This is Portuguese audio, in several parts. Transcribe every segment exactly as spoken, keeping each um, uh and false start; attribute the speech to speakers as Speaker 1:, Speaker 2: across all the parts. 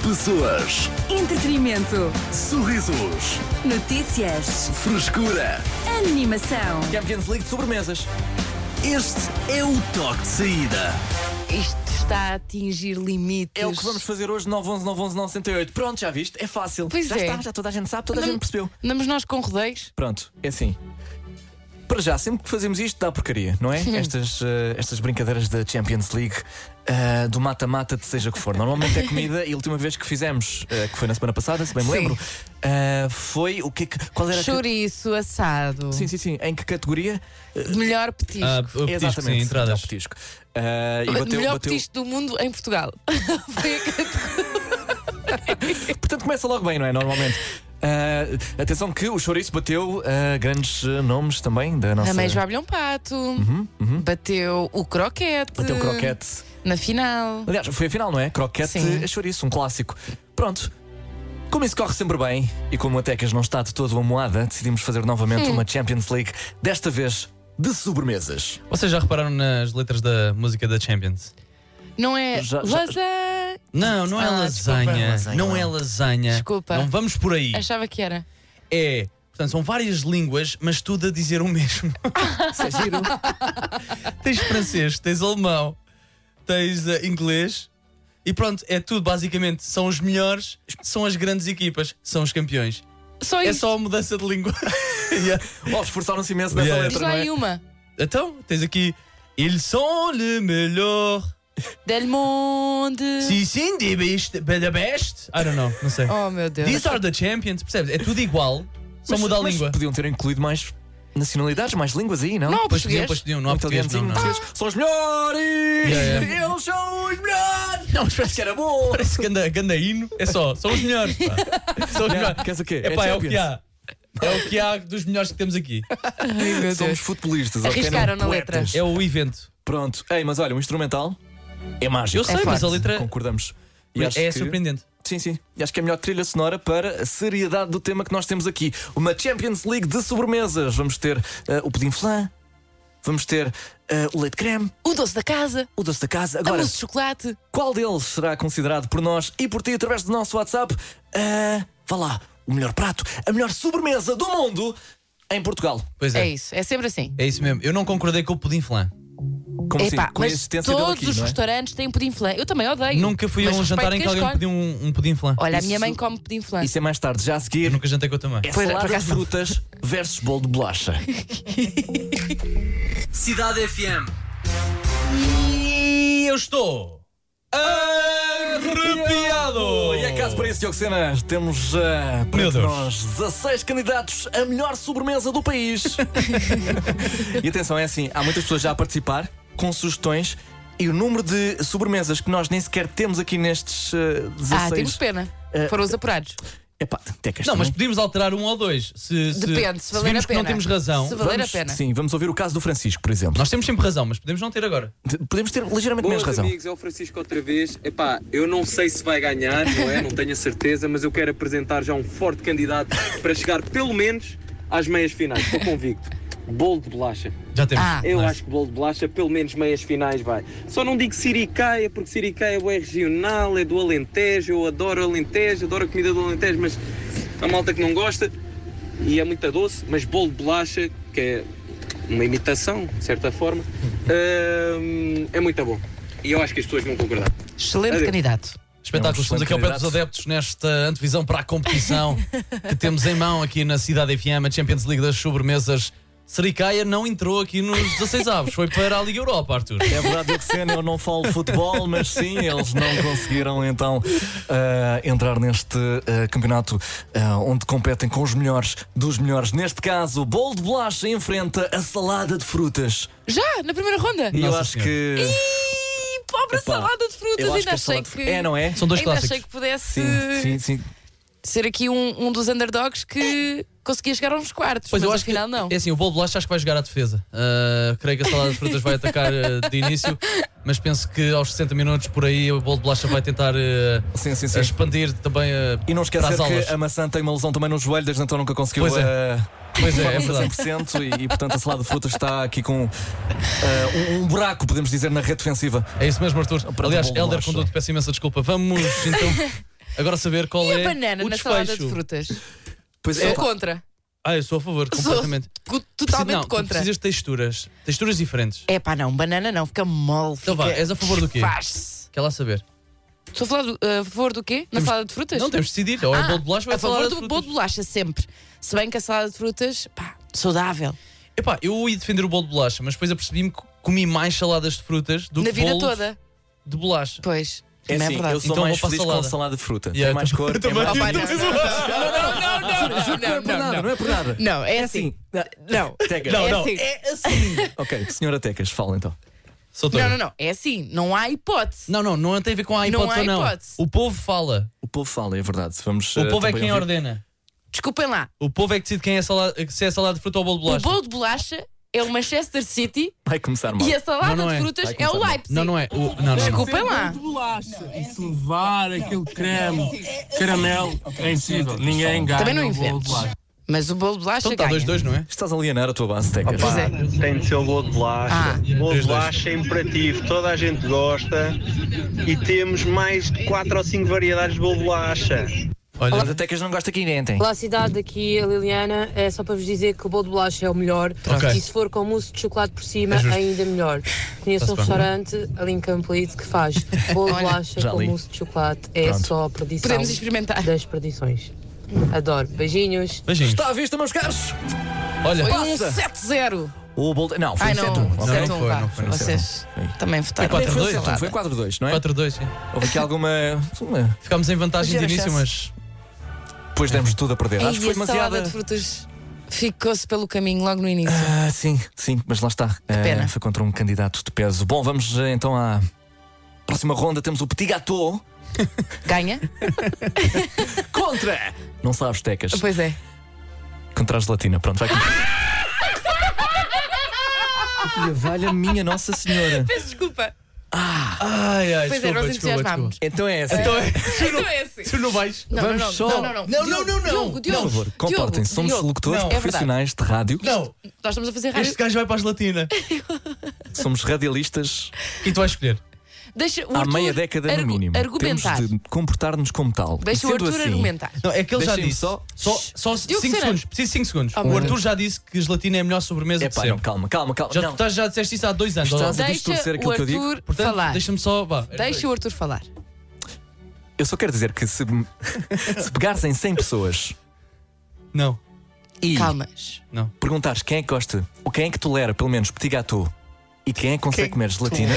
Speaker 1: Pessoas,
Speaker 2: Entretenimento.
Speaker 1: sorrisos,
Speaker 2: Notícias.
Speaker 1: frescura.
Speaker 2: Animação.
Speaker 3: Champions League de sobremesas.
Speaker 1: Este é o toque de saída.
Speaker 2: Isto está a atingir limites.
Speaker 3: É o que vamos fazer hoje, nove onze nove onze nove zero oito. Pronto, já viste? É fácil.
Speaker 2: Pois
Speaker 3: já
Speaker 2: é.
Speaker 3: está, já toda a gente sabe, toda a
Speaker 2: Andam-
Speaker 3: gente percebeu.
Speaker 2: Andamos nós com rodeios?
Speaker 3: Pronto, é assim. Para já, sempre que fazemos isto dá porcaria, não é? estas, eh, estas brincadeiras da Champions League, eh, do mata-mata de seja que for. Normalmente é comida e a última vez que fizemos, eh, que foi na semana passada, se bem me
Speaker 2: Sim.
Speaker 3: lembro, eh, foi o que é que. Qual era a. ca-
Speaker 2: Chouriço assado.
Speaker 3: Sim, sim, sim. Em que categoria?
Speaker 2: Melhor petisco.
Speaker 4: Ah, o petisco,
Speaker 3: Exatamente.
Speaker 4: sim, entradas.
Speaker 3: É o petisco. Eh, e
Speaker 2: O
Speaker 3: bateu,
Speaker 2: melhor
Speaker 3: bateu.
Speaker 2: petisco do mundo em Portugal. Foi a categoria.
Speaker 3: Portanto, começa logo bem, não é? Normalmente. Ah, atenção que o chouriço bateu ah, grandes ah, nomes também da nossa.
Speaker 2: Também João Abelhão Pato. Bateu o croquete.
Speaker 3: Bateu o croquete.
Speaker 2: Na final.
Speaker 3: Aliás, foi a final, não é? Croquete
Speaker 2: Sim.
Speaker 3: a chouriço, um clássico. Pronto. Como isso corre sempre bem e como a Tecas não está de todo amoada, decidimos fazer novamente uma Champions League, desta vez de sobremesas.
Speaker 4: Vocês já repararam nas letras da música da Champions?
Speaker 2: Não é
Speaker 3: Já- já-
Speaker 2: lasanha.
Speaker 4: Não, não é
Speaker 2: Ah,
Speaker 4: lasanha.
Speaker 3: desculpa, lasanha,
Speaker 4: não
Speaker 3: não.
Speaker 4: é lasanha.
Speaker 2: Desculpa.
Speaker 4: Não vamos por aí.
Speaker 2: Achava que era.
Speaker 4: É. Portanto, são várias línguas, mas tudo a dizer o mesmo.
Speaker 3: Isso é giro.
Speaker 4: Tens francês, tens alemão, tens eh, inglês. E pronto, é tudo basicamente. São os melhores, são as grandes equipas, são os campeões.
Speaker 2: Só
Speaker 4: É
Speaker 2: isso.
Speaker 4: só a mudança de língua. Yeah.
Speaker 3: Oh, esforçaram-se imenso nessa
Speaker 4: Yeah.
Speaker 2: Diz
Speaker 3: letra,
Speaker 2: lá
Speaker 3: não é?
Speaker 2: aí uma.
Speaker 4: Então, tens aqui. Ils sont le meilleur.
Speaker 2: Del Monde.
Speaker 4: Si, sim, the best, the best. I don't know, não sei.
Speaker 2: Oh meu Deus.
Speaker 4: These are the champions, percebes? É tudo igual, só
Speaker 3: Mas-
Speaker 4: muda a
Speaker 3: mas
Speaker 4: língua.
Speaker 3: Podiam ter incluído mais nacionalidades, mais línguas aí, não?
Speaker 2: Não,
Speaker 4: Pois
Speaker 2: português.
Speaker 4: podiam, pois podiam, não há
Speaker 3: Um
Speaker 4: português, não,
Speaker 3: italianozinho,
Speaker 4: não.
Speaker 3: português. São os melhores!
Speaker 4: Yeah,
Speaker 3: Eles são os melhores! Não, parece que era bom!
Speaker 4: Parece ganda, ganda hino, é só, são os melhores, pá. São os
Speaker 3: Yeah,
Speaker 4: melhores.
Speaker 3: queres o quê?
Speaker 4: É, pá,
Speaker 3: É
Speaker 4: é o que
Speaker 3: Champions.
Speaker 4: há. É o que há dos melhores que temos aqui.
Speaker 2: Ai, meu
Speaker 3: Somos
Speaker 2: Deus.
Speaker 3: futebolistas, ok?
Speaker 2: Arriscaram
Speaker 3: Não
Speaker 2: na letra.
Speaker 3: poetas.
Speaker 4: É o evento.
Speaker 3: Pronto. Ei, mas olha, o instrumental é mágico.
Speaker 4: Eu sei,
Speaker 2: É
Speaker 4: mas a
Speaker 2: forte.
Speaker 4: letra
Speaker 3: Concordamos. E acho
Speaker 4: é
Speaker 3: que-
Speaker 4: surpreendente.
Speaker 3: Sim, sim. E acho que é a melhor trilha sonora para a seriedade do tema que nós temos aqui. Uma Champions League de sobremesas. Vamos ter ah, o pudim flan, vamos ter ah, o leite creme,
Speaker 2: O doce da casa.
Speaker 3: o doce da casa.
Speaker 2: A
Speaker 3: Agora,
Speaker 2: mousse de chocolate.
Speaker 3: qual deles será considerado por nós e por ti através do nosso WhatsApp? Ah, vá lá, o melhor prato, a melhor sobremesa do mundo em Portugal.
Speaker 4: Pois
Speaker 2: É
Speaker 4: é.
Speaker 2: isso. É sempre assim.
Speaker 4: É isso mesmo. Eu não concordei com o pudim flan.
Speaker 3: Como
Speaker 2: Epá,
Speaker 3: assim? Com a
Speaker 2: mas
Speaker 3: existência dele
Speaker 2: todos
Speaker 3: aqui,
Speaker 2: os
Speaker 3: não é?
Speaker 2: restaurantes têm pudim flan. Eu também odeio.
Speaker 4: Nunca fui a
Speaker 2: Mas
Speaker 4: um jantar
Speaker 2: respeito
Speaker 4: em que
Speaker 2: quem
Speaker 4: alguém
Speaker 2: escolhe.
Speaker 4: pediu um, um pudim flan.
Speaker 2: Olha, a minha
Speaker 3: Isso-
Speaker 2: mãe come pudim flan.
Speaker 3: Isso é mais tarde. Já a
Speaker 4: Eu
Speaker 3: seguir,
Speaker 4: nunca jantei com a tua mãe.
Speaker 3: é
Speaker 2: Pois é, por
Speaker 3: salada de
Speaker 2: acaso não.
Speaker 3: frutas versus bolo de bolacha.
Speaker 4: Cidade F M. E eu estou arrepiado.
Speaker 3: E é caso para isso, Diogo Sena, temos uh, para
Speaker 4: Meu Deus.
Speaker 3: nós dezasseis candidatos a melhor sobremesa do país. E atenção, é assim, há muitas pessoas já a participar com sugestões e o número de sobremesas que nós nem sequer temos aqui nestes uh,
Speaker 2: Ah, temos
Speaker 3: dezasseis.
Speaker 2: pena.
Speaker 3: Eh,
Speaker 2: Foram os apurados.
Speaker 3: Epá, tecas
Speaker 4: Não, mas
Speaker 3: também.
Speaker 4: podíamos alterar um ou dois. Se, se,
Speaker 2: Depende, se valer
Speaker 4: vimos
Speaker 2: a
Speaker 4: que não
Speaker 2: pena.
Speaker 4: temos razão.
Speaker 2: Se valer
Speaker 3: Vamos-
Speaker 2: a pena.
Speaker 3: Sim, vamos ouvir o caso do Francisco, por exemplo.
Speaker 4: Nós temos sempre razão, mas podemos não ter agora.
Speaker 3: De- Podemos ter ligeiramente
Speaker 5: Boas
Speaker 3: menos razão.
Speaker 5: amigos, é o Francisco outra vez. Epá, eu não sei se vai ganhar, não é? Não tenho a certeza, mas eu quero apresentar já um forte candidato para chegar pelo menos às meias finais. Estou convicto. Bolo de bolacha.
Speaker 4: Já temos.
Speaker 2: Ah.
Speaker 5: Eu
Speaker 4: Nice.
Speaker 5: acho que bolo de bolacha, pelo menos meias finais vai. Só não digo siricaia, porque siricaia é regional, é do Alentejo, eu adoro Alentejo, adoro a comida do Alentejo, mas a malta que não gosta, e é muito doce, mas bolo de bolacha, que é uma imitação, de certa forma, hum, é muito bom. E eu acho que as pessoas vão concordar.
Speaker 2: Excelente
Speaker 5: Adeus.
Speaker 2: candidato.
Speaker 4: Espetáculo.
Speaker 3: É um
Speaker 4: Estamos aqui ao pé dos
Speaker 3: excelente
Speaker 4: adeptos nesta antevisão para a competição que temos em mão aqui na Cidade F M, a Champions League das sobremesas. Sericaia não entrou aqui nos dezasseis avos, foi para a Liga Europa, Arthur.
Speaker 3: É verdade, Diogo Sena, eu não falo futebol, mas sim, eles não conseguiram então ah, entrar neste ah, campeonato ah, onde competem com os melhores dos melhores. Neste caso, o bolo de bolacha enfrenta a salada de frutas.
Speaker 2: Já, na primeira ronda.
Speaker 3: E eu
Speaker 4: Nossa
Speaker 3: acho
Speaker 4: Senhora.
Speaker 3: que.
Speaker 2: Ih, pobre
Speaker 3: Epá,
Speaker 2: salada de frutas.
Speaker 3: eu acho
Speaker 2: Ainda
Speaker 3: que a
Speaker 2: achei
Speaker 3: salada de
Speaker 2: que.
Speaker 3: frutas- É, não é?
Speaker 4: São dois
Speaker 2: Ainda
Speaker 4: clássicos.
Speaker 2: achei que pudesse
Speaker 3: Sim, sim, sim.
Speaker 2: ser aqui um, um dos underdogs que conseguia chegar aos quartos.
Speaker 4: Pois
Speaker 2: mas
Speaker 4: eu acho
Speaker 2: afinal
Speaker 4: que,
Speaker 2: não.
Speaker 4: É assim, o bolo de bolacha acho que vai jogar à defesa. Uh, creio que a salada de frutas vai atacar uh, de início, mas penso que aos sessenta minutos por aí o bolo de bolacha vai tentar uh,
Speaker 3: Sim, sim, sim.
Speaker 4: expandir também uh,
Speaker 3: E não
Speaker 4: para
Speaker 3: esquecer
Speaker 4: as aulas.
Speaker 3: que a maçã tem uma lesão também no joelho, desde então nunca conseguiu.
Speaker 4: Pois é.
Speaker 3: ah,
Speaker 4: Pois é, é
Speaker 3: forma-se a
Speaker 4: verdade.
Speaker 3: cem por cento e, e portanto a salada de frutas está aqui com ah, um, um buraco, podemos dizer, na rede defensiva.
Speaker 4: É isso mesmo, Arthur.
Speaker 3: Para
Speaker 4: Aliás,
Speaker 3: o bolo de
Speaker 4: Helder
Speaker 3: bolacha.
Speaker 4: Conduto, peço imensa desculpa. Vamos então. agora saber qual
Speaker 2: E
Speaker 4: é
Speaker 2: a banana
Speaker 4: o
Speaker 2: na salada
Speaker 4: desfecho.
Speaker 2: de frutas?
Speaker 3: Pois
Speaker 2: Sou
Speaker 3: é,
Speaker 2: contra.
Speaker 4: Ah, eu sou a favor,
Speaker 2: Sou
Speaker 4: completamente.
Speaker 2: co- totalmente
Speaker 4: não, tu
Speaker 2: contra.
Speaker 4: precisas de texturas. Texturas diferentes.
Speaker 2: É pá, não, banana não, fica mole.
Speaker 4: Então
Speaker 2: fica...
Speaker 4: vá, és a favor do quê?
Speaker 2: Faz-se.
Speaker 4: Quer lá saber?
Speaker 2: Estou a falar do, a favor do quê? Na
Speaker 4: Temos-
Speaker 2: salada de frutas?
Speaker 4: Não, temos de decidir. Ou é
Speaker 2: Ah,
Speaker 4: bolo de bolacha ou é
Speaker 2: a favor
Speaker 4: salada
Speaker 2: do
Speaker 4: de
Speaker 2: bolo
Speaker 4: frutas.
Speaker 2: de bolacha, sempre. Se bem que a salada de frutas, pá, saudável.
Speaker 4: Epá, eu ia defender o bolo de bolacha, mas depois apercebi-me que comi mais saladas de frutas do
Speaker 2: Na
Speaker 4: que
Speaker 2: vida
Speaker 4: bolos
Speaker 2: toda.
Speaker 4: de bolacha.
Speaker 2: Pois.
Speaker 3: é
Speaker 2: não é
Speaker 3: assim,
Speaker 2: verdade.
Speaker 3: eu sou
Speaker 4: Então
Speaker 3: mais
Speaker 4: vou para
Speaker 3: feliz
Speaker 4: salada.
Speaker 3: com salada de fruta.
Speaker 4: Yeah,
Speaker 3: Tem mais
Speaker 4: eu
Speaker 3: cor, é
Speaker 4: também.
Speaker 3: mais...
Speaker 2: Oh, pá, não, não, não, não, não,
Speaker 3: Juro que não é por
Speaker 2: não,
Speaker 3: nada,
Speaker 2: não.
Speaker 3: não é por nada.
Speaker 2: Não, é
Speaker 3: É
Speaker 2: assim.
Speaker 3: assim.
Speaker 2: Não.
Speaker 3: Tecas.
Speaker 4: Não,
Speaker 2: É
Speaker 4: não,
Speaker 2: assim.
Speaker 4: é assim.
Speaker 3: Ok, senhora Tecas, fala então.
Speaker 4: Sou
Speaker 2: Não,
Speaker 4: todo.
Speaker 2: não, não. É assim. Não há hipótese.
Speaker 4: Não, não, não tem a ver com a
Speaker 2: Não
Speaker 4: hipótese
Speaker 2: há
Speaker 4: ou não.
Speaker 2: hipótese.
Speaker 4: O povo fala.
Speaker 3: O povo fala, é verdade. Vamos,
Speaker 4: O
Speaker 3: eh,
Speaker 4: povo é
Speaker 3: também
Speaker 4: quem
Speaker 3: ouvir.
Speaker 4: ordena.
Speaker 2: Desculpem lá.
Speaker 4: O povo é que decide quem é salada, se é salada de fruta ou bolo de bolacha.
Speaker 2: O bolo de bolacha é o Manchester City
Speaker 3: Vai começar mal.
Speaker 2: e a salada
Speaker 4: Não, não
Speaker 2: de
Speaker 4: é.
Speaker 2: frutas
Speaker 3: Vai
Speaker 2: é o
Speaker 3: começar mal.
Speaker 2: Leipzig.
Speaker 4: Não, não é. O, não, não, não.
Speaker 2: Desculpem lá.
Speaker 6: E se levar aquele creme, caramelo, é impossível. Ninguém ganha.
Speaker 2: Também não
Speaker 6: o bolo de
Speaker 2: inventes.
Speaker 6: bolacha.
Speaker 2: Mas o bolo de bolacha
Speaker 4: Então está
Speaker 2: ganha.
Speaker 4: dois dois, não é?
Speaker 3: Estás a alienar a tua base, Tecas.
Speaker 2: Pois é.
Speaker 7: Tem de ser o bolo de bolacha.
Speaker 2: Ah.
Speaker 7: Bolo de
Speaker 4: Três, dois.
Speaker 7: bolacha é imperativo, toda a gente gosta e temos mais de quatro ou cinco variedades de bolo de bolacha.
Speaker 3: Mas
Speaker 4: Olha,
Speaker 3: a Tecas não gosta que inventem.
Speaker 8: Olá cidade, aqui a Liliana, é só para vos dizer que o bolo de bolacha é o melhor
Speaker 4: Ok.
Speaker 8: e se for com mousse de chocolate por cima,
Speaker 4: É justo.
Speaker 8: ainda melhor. Conheço um
Speaker 4: Está-se bem.
Speaker 8: restaurante ali em Campolide que faz bolo de
Speaker 2: Olha,
Speaker 8: bolacha
Speaker 3: já
Speaker 8: com
Speaker 3: li.
Speaker 8: mousse de chocolate, é
Speaker 3: Pronto.
Speaker 8: só a perdição
Speaker 2: Podemos experimentar.
Speaker 8: das perdições. Adoro, beijinhos.
Speaker 4: beijinhos.
Speaker 3: Está à vista, meus caros?
Speaker 4: Olha,
Speaker 2: Foi um
Speaker 3: Passa.
Speaker 2: sete zero.
Speaker 3: O bolo... Não, foi
Speaker 2: Ai,
Speaker 3: um
Speaker 2: não.
Speaker 3: sete a um. ok?
Speaker 4: Não,
Speaker 2: sete a
Speaker 4: não
Speaker 2: um,
Speaker 4: foi,
Speaker 2: vá.
Speaker 4: não foi, não foi.
Speaker 2: Vocês
Speaker 3: Foi.
Speaker 2: também votaram.
Speaker 4: quatro a
Speaker 3: Foi
Speaker 4: dois,
Speaker 3: um sete a um, Foi quatro a dois, não é?
Speaker 4: quatro a dois, sim.
Speaker 3: Houve aqui alguma... uma-
Speaker 4: Ficámos em vantagem de
Speaker 3: Ligeira
Speaker 4: início,
Speaker 3: chance.
Speaker 4: mas.
Speaker 3: Depois demos tudo a perder. Acho que
Speaker 2: E
Speaker 3: foi
Speaker 2: a salada
Speaker 3: demasiada...
Speaker 2: de frutas ficou-se pelo caminho logo no início.
Speaker 3: Ah, sim, sim, mas lá está. Ah,
Speaker 2: pena.
Speaker 3: foi contra um candidato de peso. Bom, vamos eh, então à próxima ronda. Temos o Petit Gâteau
Speaker 2: Ganha?
Speaker 3: contra... Não sabes, Tecas.
Speaker 2: Pois é.
Speaker 3: Contra a gelatina. Pronto, vai começar. E a valha minha Nossa Senhora.
Speaker 2: Peço desculpa.
Speaker 4: Ai, ai,
Speaker 2: Pois é,
Speaker 4: desculpa,
Speaker 2: nós
Speaker 4: desculpa,
Speaker 2: entusiasmámos.
Speaker 4: desculpa.
Speaker 3: Então é assim.
Speaker 4: Então é.
Speaker 2: Então é assim.
Speaker 4: Tu não vais.
Speaker 2: Não,
Speaker 3: Vamos
Speaker 2: não,
Speaker 3: só-
Speaker 2: não, não, não.
Speaker 4: Não, não, não, não.
Speaker 2: Diogo, Diogo,
Speaker 3: Por favor,
Speaker 2: Diogo,
Speaker 3: comportem-se. Somos
Speaker 2: Diogo.
Speaker 3: locutores
Speaker 4: Não.
Speaker 3: profissionais de rádio.
Speaker 4: Não,
Speaker 2: Nós estamos a fazer rádio.
Speaker 4: este gajo vai para a gelatina.
Speaker 3: Somos radialistas
Speaker 4: Quem tu vais escolher?
Speaker 2: Deixa o
Speaker 3: há
Speaker 2: Arthur
Speaker 3: meia década no
Speaker 2: argu-
Speaker 3: mínimo.
Speaker 2: argumentar.
Speaker 3: Temos de comportar-nos como tal.
Speaker 2: Deixa
Speaker 3: E
Speaker 2: o
Speaker 3: sendo
Speaker 2: Arthur
Speaker 3: assim,
Speaker 2: argumentar.
Speaker 4: Não, é que ele já
Speaker 3: Deixem-me
Speaker 4: disse.
Speaker 3: só-
Speaker 4: Só, só
Speaker 2: Diogo
Speaker 4: cinco
Speaker 2: Serena.
Speaker 4: segundos. Preciso de cinco segundos.
Speaker 2: Oh,
Speaker 4: o
Speaker 2: meu
Speaker 4: Arthur
Speaker 2: Deus.
Speaker 4: já disse que gelatina é a melhor sobremesa
Speaker 3: É
Speaker 4: de
Speaker 3: pá,
Speaker 4: sempre.
Speaker 3: não, calma, calma, calma.
Speaker 4: Já,
Speaker 3: não.
Speaker 4: tu estás, já disseste isso há dois anos.
Speaker 3: Estás
Speaker 4: ou
Speaker 3: a
Speaker 4: não?
Speaker 2: Deixa
Speaker 3: distorcer
Speaker 2: o
Speaker 3: aquilo que eu digo.
Speaker 2: Arthur
Speaker 4: Portanto,
Speaker 2: falar.
Speaker 4: deixa-me só. Vá,
Speaker 2: Deixa o Arthur falar.
Speaker 3: Eu só quero dizer que se, se pegares em cem pessoas
Speaker 4: Não,
Speaker 3: e
Speaker 2: Calmas.
Speaker 4: não.
Speaker 3: perguntares quem é que gosta, ou quem é que tolera, pelo menos, petit gâteau, e quem é que consegue
Speaker 2: Quem
Speaker 3: comer gelatina,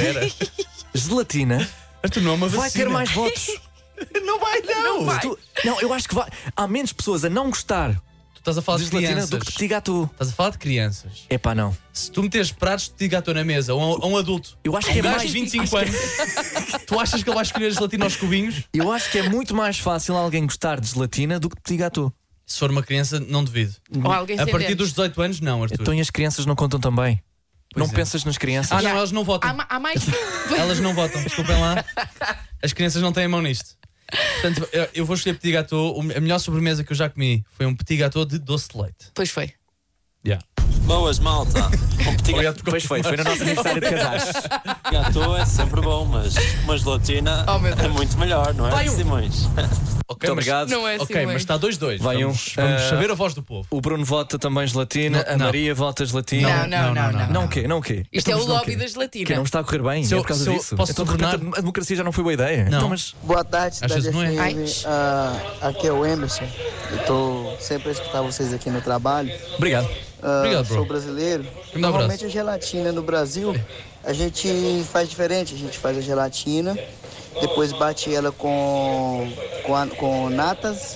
Speaker 3: gelatina
Speaker 4: Arthur, não é uma vacina.
Speaker 3: vai ter mais votos.
Speaker 4: Não vai, não.
Speaker 3: Se tu- não, eu acho que vai. Há menos pessoas a não gostar
Speaker 4: Tu estás a falar
Speaker 3: de
Speaker 4: de
Speaker 3: gelatina
Speaker 4: crianças.
Speaker 3: do que de petit gâteau.
Speaker 4: Estás a falar de crianças.
Speaker 3: É pá, não.
Speaker 4: Se tu meteres pratos de petit gâteau na mesa, ou a, a um adulto,
Speaker 3: Eu acho que
Speaker 4: um
Speaker 3: é
Speaker 4: gajo
Speaker 3: mais
Speaker 4: de vinte e cinco anos, tu achas que ele vai escolher a gelatina aos cubinhos?
Speaker 3: Eu acho que é muito mais fácil alguém gostar de gelatina do que de petit gâteau.
Speaker 4: Se for uma criança, não devido.
Speaker 2: Ou alguém
Speaker 4: A
Speaker 2: sem
Speaker 4: partir
Speaker 2: dentes.
Speaker 4: dos dezoito anos, não, Arthur.
Speaker 3: Então e as crianças não contam também?
Speaker 4: Pois
Speaker 3: não
Speaker 4: é.
Speaker 3: pensas nas crianças?
Speaker 4: Ah, não,
Speaker 2: Já.
Speaker 4: elas não votam.
Speaker 2: Há, ma- há mais.
Speaker 4: Elas não votam, desculpem lá. As crianças não têm a mão nisto. Portanto, eu- eu vou escolher petit gâteau. O- A melhor sobremesa que eu já comi foi um petit gâteau de doce de leite.
Speaker 2: Pois foi.
Speaker 4: Yeah.
Speaker 9: Boas, malta. Um petit
Speaker 4: Obrigado por
Speaker 3: Pois foi, foi no nosso aniversário de casais.
Speaker 9: gâteau é sempre bom, mas uma gelatina
Speaker 2: Oh, meu Deus.
Speaker 9: é muito melhor, não é,
Speaker 4: Vai um.
Speaker 9: Simões?
Speaker 4: Ok,
Speaker 3: Muito
Speaker 4: mas-
Speaker 3: obrigado.
Speaker 2: Não é assim.
Speaker 4: Ok, mas está dois dois.
Speaker 3: Vai um.
Speaker 4: Vamos, vamos
Speaker 3: Eh,
Speaker 4: saber a voz do povo.
Speaker 3: O Bruno vota também gelatina,
Speaker 4: Não,
Speaker 3: a
Speaker 4: não.
Speaker 3: Maria vota gelatina.
Speaker 2: Não, não, não, não.
Speaker 3: Não o quê? Não o quê?
Speaker 2: Isto é
Speaker 3: Então,
Speaker 2: o
Speaker 3: mas não
Speaker 2: lobby
Speaker 3: quê?
Speaker 2: da gelatina.
Speaker 3: Que não está a correr bem,
Speaker 4: Se
Speaker 3: é
Speaker 4: eu-
Speaker 3: por causa
Speaker 4: se eu
Speaker 3: disso.
Speaker 4: posso
Speaker 3: Então, de repente,
Speaker 4: tornar-
Speaker 3: a democracia já não foi boa ideia.
Speaker 4: Não.
Speaker 3: Então, mas
Speaker 10: Boa tarde,
Speaker 4: Às vezes
Speaker 10: Cidade
Speaker 4: não é.
Speaker 10: F M. Ah, aqui é o Emerson. Eu tô sempre a escutar vocês aqui no trabalho.
Speaker 3: obrigado.
Speaker 10: Ah,
Speaker 4: Obrigado, bro.
Speaker 10: sou brasileiro.
Speaker 4: Um
Speaker 10: Normalmente
Speaker 4: abraço.
Speaker 10: a gelatina no Brasil a gente faz diferente. A gente faz a gelatina, depois bate ela com, com, a- com natas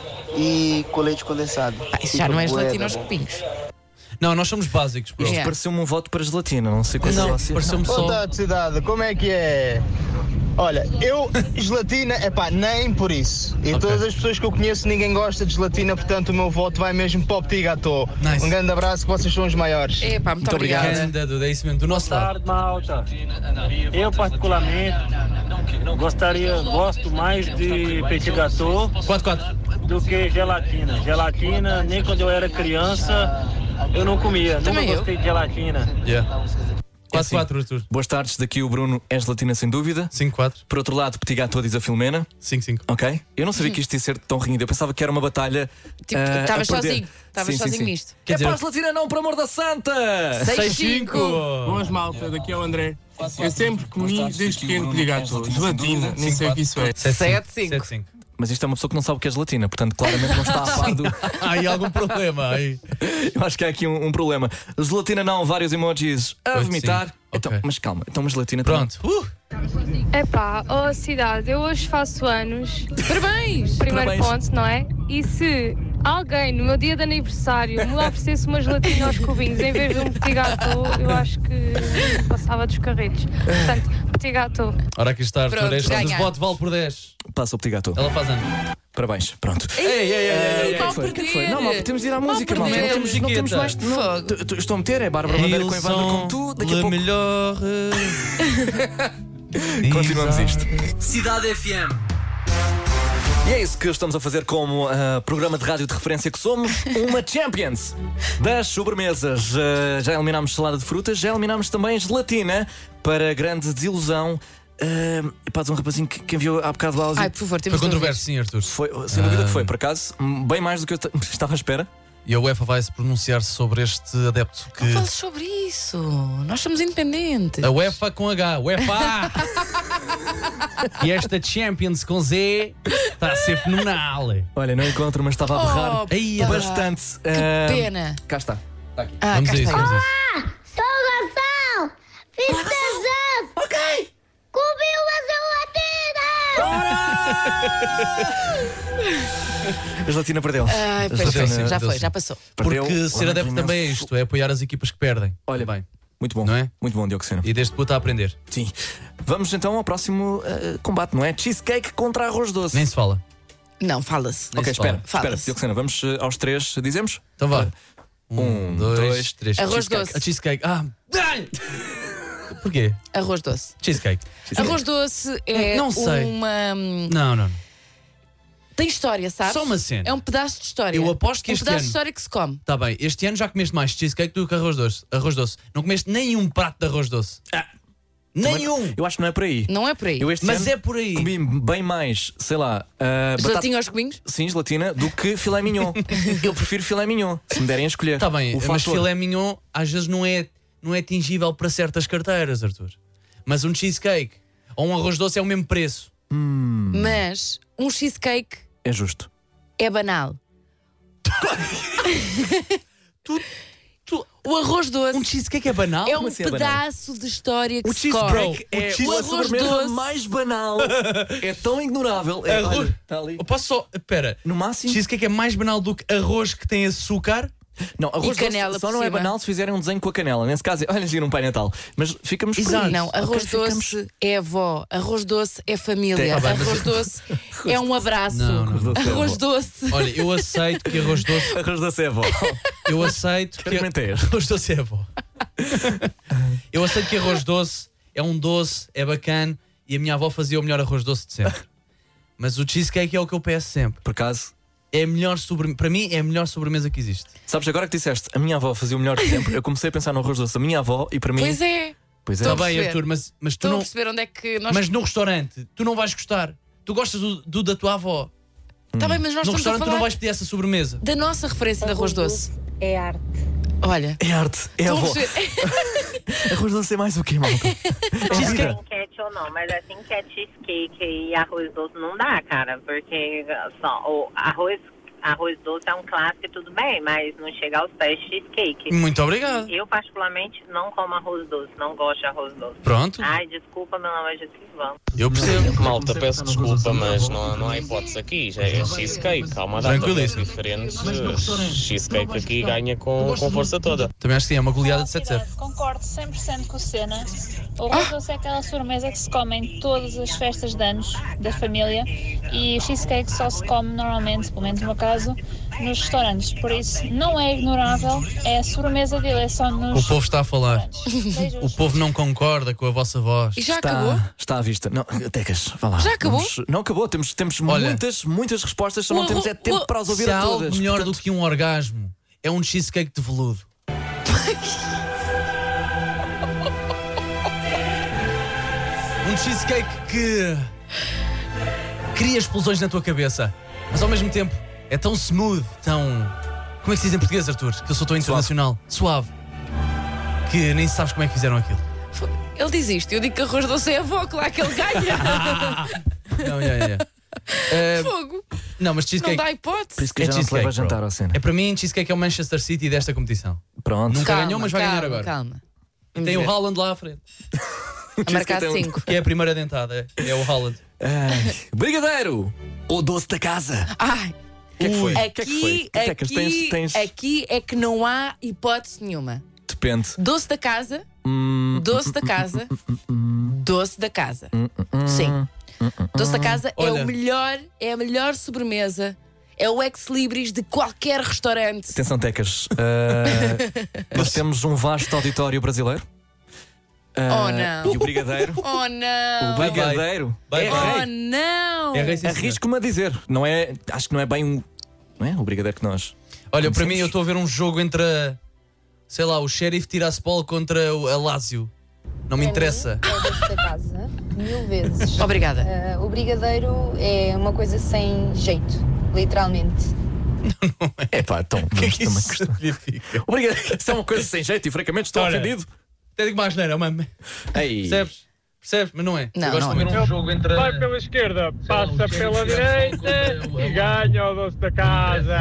Speaker 10: e com leite condensado.
Speaker 2: Ah, isso já
Speaker 10: Fica
Speaker 2: não é
Speaker 10: bué
Speaker 2: gelatina
Speaker 10: da
Speaker 2: aos
Speaker 10: bom.
Speaker 2: cubinhos.
Speaker 4: Não, nós somos básicos, bro.
Speaker 3: Isto
Speaker 2: Yeah.
Speaker 3: pareceu-me um voto para gelatina, não sei qual é
Speaker 4: Não,
Speaker 3: a
Speaker 4: pareceu-me
Speaker 11: Boa
Speaker 4: só.
Speaker 11: tarde, cidade. Como é que é? Olha, eu, gelatina, é pá, nem por isso. E
Speaker 4: Ok.
Speaker 11: todas as pessoas que eu conheço, ninguém gosta de gelatina, portanto o meu voto vai mesmo para o petit gâteau.
Speaker 4: Nice.
Speaker 11: Um grande abraço, que vocês são os maiores.
Speaker 2: Epá, muito,
Speaker 3: Muito obrigado.
Speaker 2: obrigada.
Speaker 4: Ganda, Duda, é isso mesmo, do nosso lado.
Speaker 6: malta. Eu, particularmente, gostaria, gosto mais de petit gâteau
Speaker 4: quatro quatro.
Speaker 6: do que gelatina. Gelatina, nem quando eu era criança, eu não comia.
Speaker 2: Também
Speaker 6: Nunca
Speaker 2: eu.
Speaker 6: gostei de gelatina.
Speaker 4: Yeah. quatro quatro, Arthur.
Speaker 3: Boas tardes, daqui o Bruno é gelatina sem dúvida.
Speaker 4: cinco quatro.
Speaker 3: Por outro lado, Petit Gâteau diz a Filomena.
Speaker 4: cinco cinco.
Speaker 3: Ok. Eu não sabia que isto ia ser tão renhido. Eu pensava que era uma batalha.
Speaker 2: Tipo,
Speaker 3: ah,
Speaker 2: estavas
Speaker 3: a perder.
Speaker 2: sozinho. Estavas
Speaker 3: Sim, sim,
Speaker 2: sozinho
Speaker 3: sim.
Speaker 2: nisto.
Speaker 3: É para a gelatina não, por amor da santa!
Speaker 2: seis cinco.
Speaker 6: Boas, malta, daqui é o André. Eu sempre comi desde pequeno Petit Gâteau. Gelatina, nem sei o que isso é.
Speaker 2: sete cinco.
Speaker 3: Mas isto é uma pessoa que não sabe o que é gelatina, portanto, claramente não está a par do.
Speaker 4: Há aí algum problema. Aí.
Speaker 3: Eu acho que há aqui um, um problema. Gelatina não, vários emojis a
Speaker 4: Oito,
Speaker 3: vomitar.
Speaker 4: sim.
Speaker 3: Então,
Speaker 4: Ok.
Speaker 3: mas calma, então uma gelatina
Speaker 4: Pronto. Uh!
Speaker 12: Epá, ó cidade, eu hoje faço anos.
Speaker 2: Parabéns!
Speaker 12: Primeiro
Speaker 3: Parabéns.
Speaker 12: ponto, não é? E se alguém no meu dia de aniversário me oferecesse uma gelatina aos cubinhos em vez de um petit gâteau, eu acho que passava dos carretos. Portanto, petit gâteau.
Speaker 4: Ora, aqui está, Arthur.
Speaker 2: Pronto,
Speaker 4: Este
Speaker 2: ganha.
Speaker 4: voto vale por dez.
Speaker 3: Passa o Petit Gâteau.
Speaker 4: Ela faz anos.
Speaker 3: Parabéns, pronto.
Speaker 4: Ei, ei, ei, ei, ei.
Speaker 2: Mal
Speaker 3: O que é que foi?
Speaker 2: perder.
Speaker 3: Não, mal, temos de ir à
Speaker 2: Mal
Speaker 3: música, mal. Não
Speaker 2: perder.
Speaker 3: temos, não temos mais. Não,
Speaker 2: Fogo.
Speaker 3: tu- tu- estou a meter, é Bárbara Bandeira com Evandro com tu. Daqui a
Speaker 4: Le
Speaker 3: pouco
Speaker 4: melhor.
Speaker 3: continuamos isto.
Speaker 1: Cidade F M.
Speaker 3: E é isso que estamos a fazer como ah, programa de rádio de referência que somos, uma Champions das sobremesas. Ah, já eliminámos salada de frutas, já eliminámos também gelatina, para grande desilusão. Uh, pá, de um rapazinho que, que enviou há bocado áudio.
Speaker 2: Ai, por favor, temos
Speaker 4: Foi
Speaker 2: de
Speaker 4: controverso, sim, Arthur.
Speaker 3: Foi, sem dúvida que foi, por acaso, bem mais do que eu t- estava à espera.
Speaker 4: E a UEFA vai se pronunciar sobre este adepto que.
Speaker 2: Não fales sobre isso. Nós somos independentes.
Speaker 4: A UEFA com H, UEFA! E esta Champions com Z está a ser fenomenal.
Speaker 3: Olha, não encontro, mas estava a berrar
Speaker 2: Oh,
Speaker 4: Aí,
Speaker 2: pá.
Speaker 3: bastante.
Speaker 2: Que
Speaker 3: Ah,
Speaker 2: pena.
Speaker 3: cá está. Está aqui.
Speaker 2: Ah,
Speaker 4: Vamos
Speaker 2: cá
Speaker 4: a isso,
Speaker 2: está.
Speaker 4: vamos a isso.
Speaker 13: Sou Gonçalo! Fiz desenho!
Speaker 3: Ok!
Speaker 13: Comi uma gelatina!
Speaker 3: A gelatina perdeu.
Speaker 2: Ai, pois
Speaker 3: A
Speaker 2: foi,
Speaker 3: gelatina
Speaker 2: já foi,
Speaker 3: deu-se.
Speaker 2: já passou.
Speaker 3: Perdeu.
Speaker 4: Porque ser
Speaker 3: Olha,
Speaker 4: adepto
Speaker 3: imenso.
Speaker 4: também é isto, é apoiar as equipas que perdem.
Speaker 3: Olha
Speaker 4: bem.
Speaker 3: Muito bom.
Speaker 4: Não é?
Speaker 3: Muito bom, Dioxena.
Speaker 4: E desde puta a aprender.
Speaker 3: Sim. Vamos então ao próximo ah, combate, não é? Cheesecake contra arroz doce.
Speaker 4: Nem se fala.
Speaker 2: Não, fala-se.
Speaker 4: Nem
Speaker 3: Ok,
Speaker 4: se
Speaker 3: espera,
Speaker 4: fala.
Speaker 3: espera,
Speaker 2: Fala-se.
Speaker 3: Dioxena, vamos ah, aos três, dizemos?
Speaker 4: Então vá.
Speaker 3: Um,
Speaker 4: dois,
Speaker 3: dois,
Speaker 4: três.
Speaker 2: Arroz
Speaker 4: Cheesecake.
Speaker 2: doce.
Speaker 4: A cheesecake. Ah! Ai! Porquê?
Speaker 2: Arroz doce.
Speaker 4: Cheesecake.
Speaker 2: Arroz doce é
Speaker 4: Não sei.
Speaker 2: uma.
Speaker 4: Não, não.
Speaker 2: Tem história, sabes?
Speaker 4: Só uma cena.
Speaker 2: É um pedaço de história.
Speaker 4: Eu aposto que
Speaker 2: um
Speaker 4: este
Speaker 2: pedaço
Speaker 4: ano-
Speaker 2: de história que se come.
Speaker 4: Tá bem, este ano já comeste mais cheesecake do que arroz doce. Arroz doce. Não comeste nenhum prato de arroz doce. Nenhum!
Speaker 3: Eu acho que não é por aí.
Speaker 2: Não é por aí.
Speaker 3: Eu este
Speaker 4: Mas
Speaker 3: ano
Speaker 4: é por aí.
Speaker 3: comi bem mais, sei lá, ah, batata...
Speaker 2: Gelatinho aos cubinhos?
Speaker 3: Sim, gelatina, do que filé mignon. Eu prefiro filé mignon, se me derem a escolher.
Speaker 4: Tá bem,
Speaker 3: O
Speaker 4: mas
Speaker 3: fator-
Speaker 4: filé mignon às vezes não é, não é atingível para certas carteiras, Arthur. Mas um cheesecake ou um arroz doce é o mesmo preço.
Speaker 3: Hum,
Speaker 2: Mas um cheesecake
Speaker 3: é justo.
Speaker 2: é banal.
Speaker 4: Tu, tu,
Speaker 2: O arroz doce
Speaker 4: um cheesecake é banal?
Speaker 2: é
Speaker 3: Como
Speaker 2: um
Speaker 3: assim é banal?
Speaker 2: pedaço de história que
Speaker 3: O
Speaker 2: se come.
Speaker 3: cheesecake é
Speaker 4: O cheese-
Speaker 3: a
Speaker 2: o arroz
Speaker 3: sobremesa
Speaker 2: doce.
Speaker 3: mais banal. É tão ignorável. É,
Speaker 4: Arroz-
Speaker 3: olha, tá ali.
Speaker 4: Eu posso só. Espera.
Speaker 3: No máximo.
Speaker 4: Cheesecake é mais banal do que arroz que tem açúcar?
Speaker 3: Não, arroz
Speaker 2: E canela
Speaker 3: doce só
Speaker 2: por
Speaker 3: não é
Speaker 2: cima.
Speaker 3: banal se fizerem um desenho com a canela. Nesse caso, olha, gira um Pai Natal. Mas ficamos por
Speaker 2: Exato.
Speaker 3: aí.
Speaker 2: Não, arroz
Speaker 3: Ok,
Speaker 2: doce
Speaker 3: ficamos-
Speaker 2: é avó, arroz doce é família,
Speaker 3: Tá
Speaker 4: bem, mas-
Speaker 2: arroz doce é um abraço.
Speaker 4: Não, não, não.
Speaker 2: Arroz doce.
Speaker 3: Oh,
Speaker 4: Olha, eu aceito que arroz doce.
Speaker 3: Arroz doce é avó.
Speaker 4: Eu aceito que
Speaker 3: Experimentei.
Speaker 4: arroz doce é bom. Eu aceito que arroz doce é um doce, é bacana e a minha avó fazia o melhor arroz doce de sempre. Mas o cheesecake é o que eu peço sempre.
Speaker 3: Por acaso,
Speaker 4: É a melhor sobre... Para mim é a melhor sobremesa que existe.
Speaker 3: sabes, agora que disseste a minha avó fazia o melhor de sempre, eu comecei a pensar no arroz doce da minha avó e para mim.
Speaker 2: Pois é.
Speaker 3: Pois é.
Speaker 2: Estou
Speaker 4: Está
Speaker 2: a
Speaker 4: bem,
Speaker 2: perceber.
Speaker 4: Arthur, mas, mas tu
Speaker 2: Estou a
Speaker 4: não.
Speaker 2: perceber onde é que nós.
Speaker 4: Mas no restaurante, tu não vais gostar. Tu gostas do, do da tua avó.
Speaker 2: Está bem, mas nós
Speaker 4: No
Speaker 2: estamos a
Speaker 4: restaurante tu
Speaker 2: falar
Speaker 4: não vais pedir essa sobremesa.
Speaker 2: da nossa referência de arroz doce.
Speaker 13: É arte.
Speaker 2: Olha.
Speaker 3: É arte, é
Speaker 2: Estão a
Speaker 3: avó.
Speaker 2: perceber?
Speaker 3: Arroz doce é mais o quê, malta? É vida.
Speaker 14: Enquete ou não, mas assim que é cheesecake e arroz doce não dá, cara, porque só, o arroz, arroz doce é um clássico e tudo bem, mas não chega aos pés de cheesecake.
Speaker 4: Muito obrigado.
Speaker 14: Eu, particularmente, não como arroz doce, não gosto de arroz doce.
Speaker 4: Pronto.
Speaker 14: Ai, desculpa, meu nome é Jesus Silvão.
Speaker 4: Eu percebo.
Speaker 15: Malta, peço desculpa, mas não, não há hipótese aqui. Já é cheesecake. Há uma data de
Speaker 4: Tranquilíssimo.
Speaker 15: diferentes. Cheesecake aqui ganha com, com força toda.
Speaker 4: Também acho que sim, é uma goleada de sete zero.
Speaker 16: Concordo cem por cento com o Senna. O arroz doce é aquela sobremesa que se come em todas as festas de anos da família e o cheesecake só se come normalmente, pelo menos no meu caso, nos restaurantes. Por isso, não é ignorável, é a sobremesa de eleição nos
Speaker 4: O povo está a falar.
Speaker 16: Beijos.
Speaker 4: O povo não concorda com a vossa voz.
Speaker 2: E já
Speaker 3: Está,
Speaker 2: acabou?
Speaker 3: está à vista. Não, Tecas, vá lá.
Speaker 2: Já acabou?
Speaker 3: Vamos- não acabou, temos, temos
Speaker 4: Olha,
Speaker 3: muitas, muitas respostas, só
Speaker 2: o
Speaker 3: não temos é
Speaker 2: arro-
Speaker 3: tempo
Speaker 2: o-
Speaker 3: para as ouvir
Speaker 4: Se
Speaker 3: a
Speaker 4: há algo
Speaker 3: todas.
Speaker 4: melhor
Speaker 3: portanto-
Speaker 4: do que um orgasmo, é um cheesecake de veludo. Um cheesecake que cria explosões na tua cabeça, mas ao mesmo tempo é tão smooth, tão... Como é que se diz em português, Arthur? Que eu sou tão internacional. Suave. Que nem sabes como é que fizeram aquilo.
Speaker 2: Ele diz isto, eu digo que arroz doce é avó, claro que ele ganha.
Speaker 4: Não, yeah, yeah. Uh,
Speaker 2: Fogo.
Speaker 4: Não, mas cheesecake...
Speaker 2: Não dá hipótese.
Speaker 3: Por isso que já não te leva a jantar ao cena.
Speaker 4: É para mim, cheesecake é o Manchester City desta competição.
Speaker 3: Pronto.
Speaker 4: Nunca
Speaker 2: Calma,
Speaker 4: ganhou, mas vai
Speaker 2: calma,
Speaker 4: ganhar agora.
Speaker 2: Calma.
Speaker 4: E tem o Haaland lá à frente.
Speaker 2: A marcar cinco.
Speaker 4: Que é a primeira dentada, é, é o Haaland.
Speaker 3: Ai, brigadeiro! O doce da casa!
Speaker 2: Ai,
Speaker 3: O que é que foi?
Speaker 2: aqui,
Speaker 3: O que é que foi? Tecas,
Speaker 2: aqui,
Speaker 3: tens- tens-
Speaker 2: aqui é que não há hipótese nenhuma.
Speaker 3: Depende.
Speaker 2: Doce da casa,
Speaker 3: Hum,
Speaker 2: doce da casa, doce da casa. Sim. Doce da casa é
Speaker 4: Olha.
Speaker 2: o melhor, é a melhor sobremesa. É o ex-libris de qualquer restaurante.
Speaker 3: Atenção, Tecas. Ah, nós temos um vasto auditório brasileiro. Ah,
Speaker 2: Oh, não.
Speaker 3: E o brigadeiro.
Speaker 2: Oh não!
Speaker 3: O brigadeiro.
Speaker 4: Bye,
Speaker 3: é
Speaker 4: bye.
Speaker 2: Oh
Speaker 3: rei.
Speaker 2: não!
Speaker 4: É rei, sim, senhor.
Speaker 3: Arrisco-me a dizer. Não é, acho que não é bem um. Não é o brigadeiro que nós.
Speaker 4: Olha, para
Speaker 3: Conhecemos?
Speaker 4: mim eu estou a ver um jogo entre, a, sei lá, o Sheriff Tiraspol contra o a Lazio. Não me interessa.
Speaker 17: É o doce da casa, mil vezes.
Speaker 2: Obrigada.
Speaker 17: Ah, o brigadeiro é uma coisa sem jeito, literalmente.
Speaker 3: É pá, então.
Speaker 4: O que é
Speaker 3: vamos
Speaker 4: que
Speaker 3: ter uma
Speaker 4: isso
Speaker 3: questão.
Speaker 4: significa?
Speaker 3: O brigadeiro. Isso é uma coisa sem jeito e francamente estou
Speaker 4: Olha.
Speaker 3: ofendido.
Speaker 4: Até digo mais, não era, mano.
Speaker 3: Ei.
Speaker 4: Percebes? Percebes? Mas não é.
Speaker 2: Não,
Speaker 4: eu gosto
Speaker 2: não
Speaker 4: de ver
Speaker 2: é.
Speaker 4: um jogo entre.
Speaker 6: Vai pela esquerda, passa pela direita e ganha o doce da casa.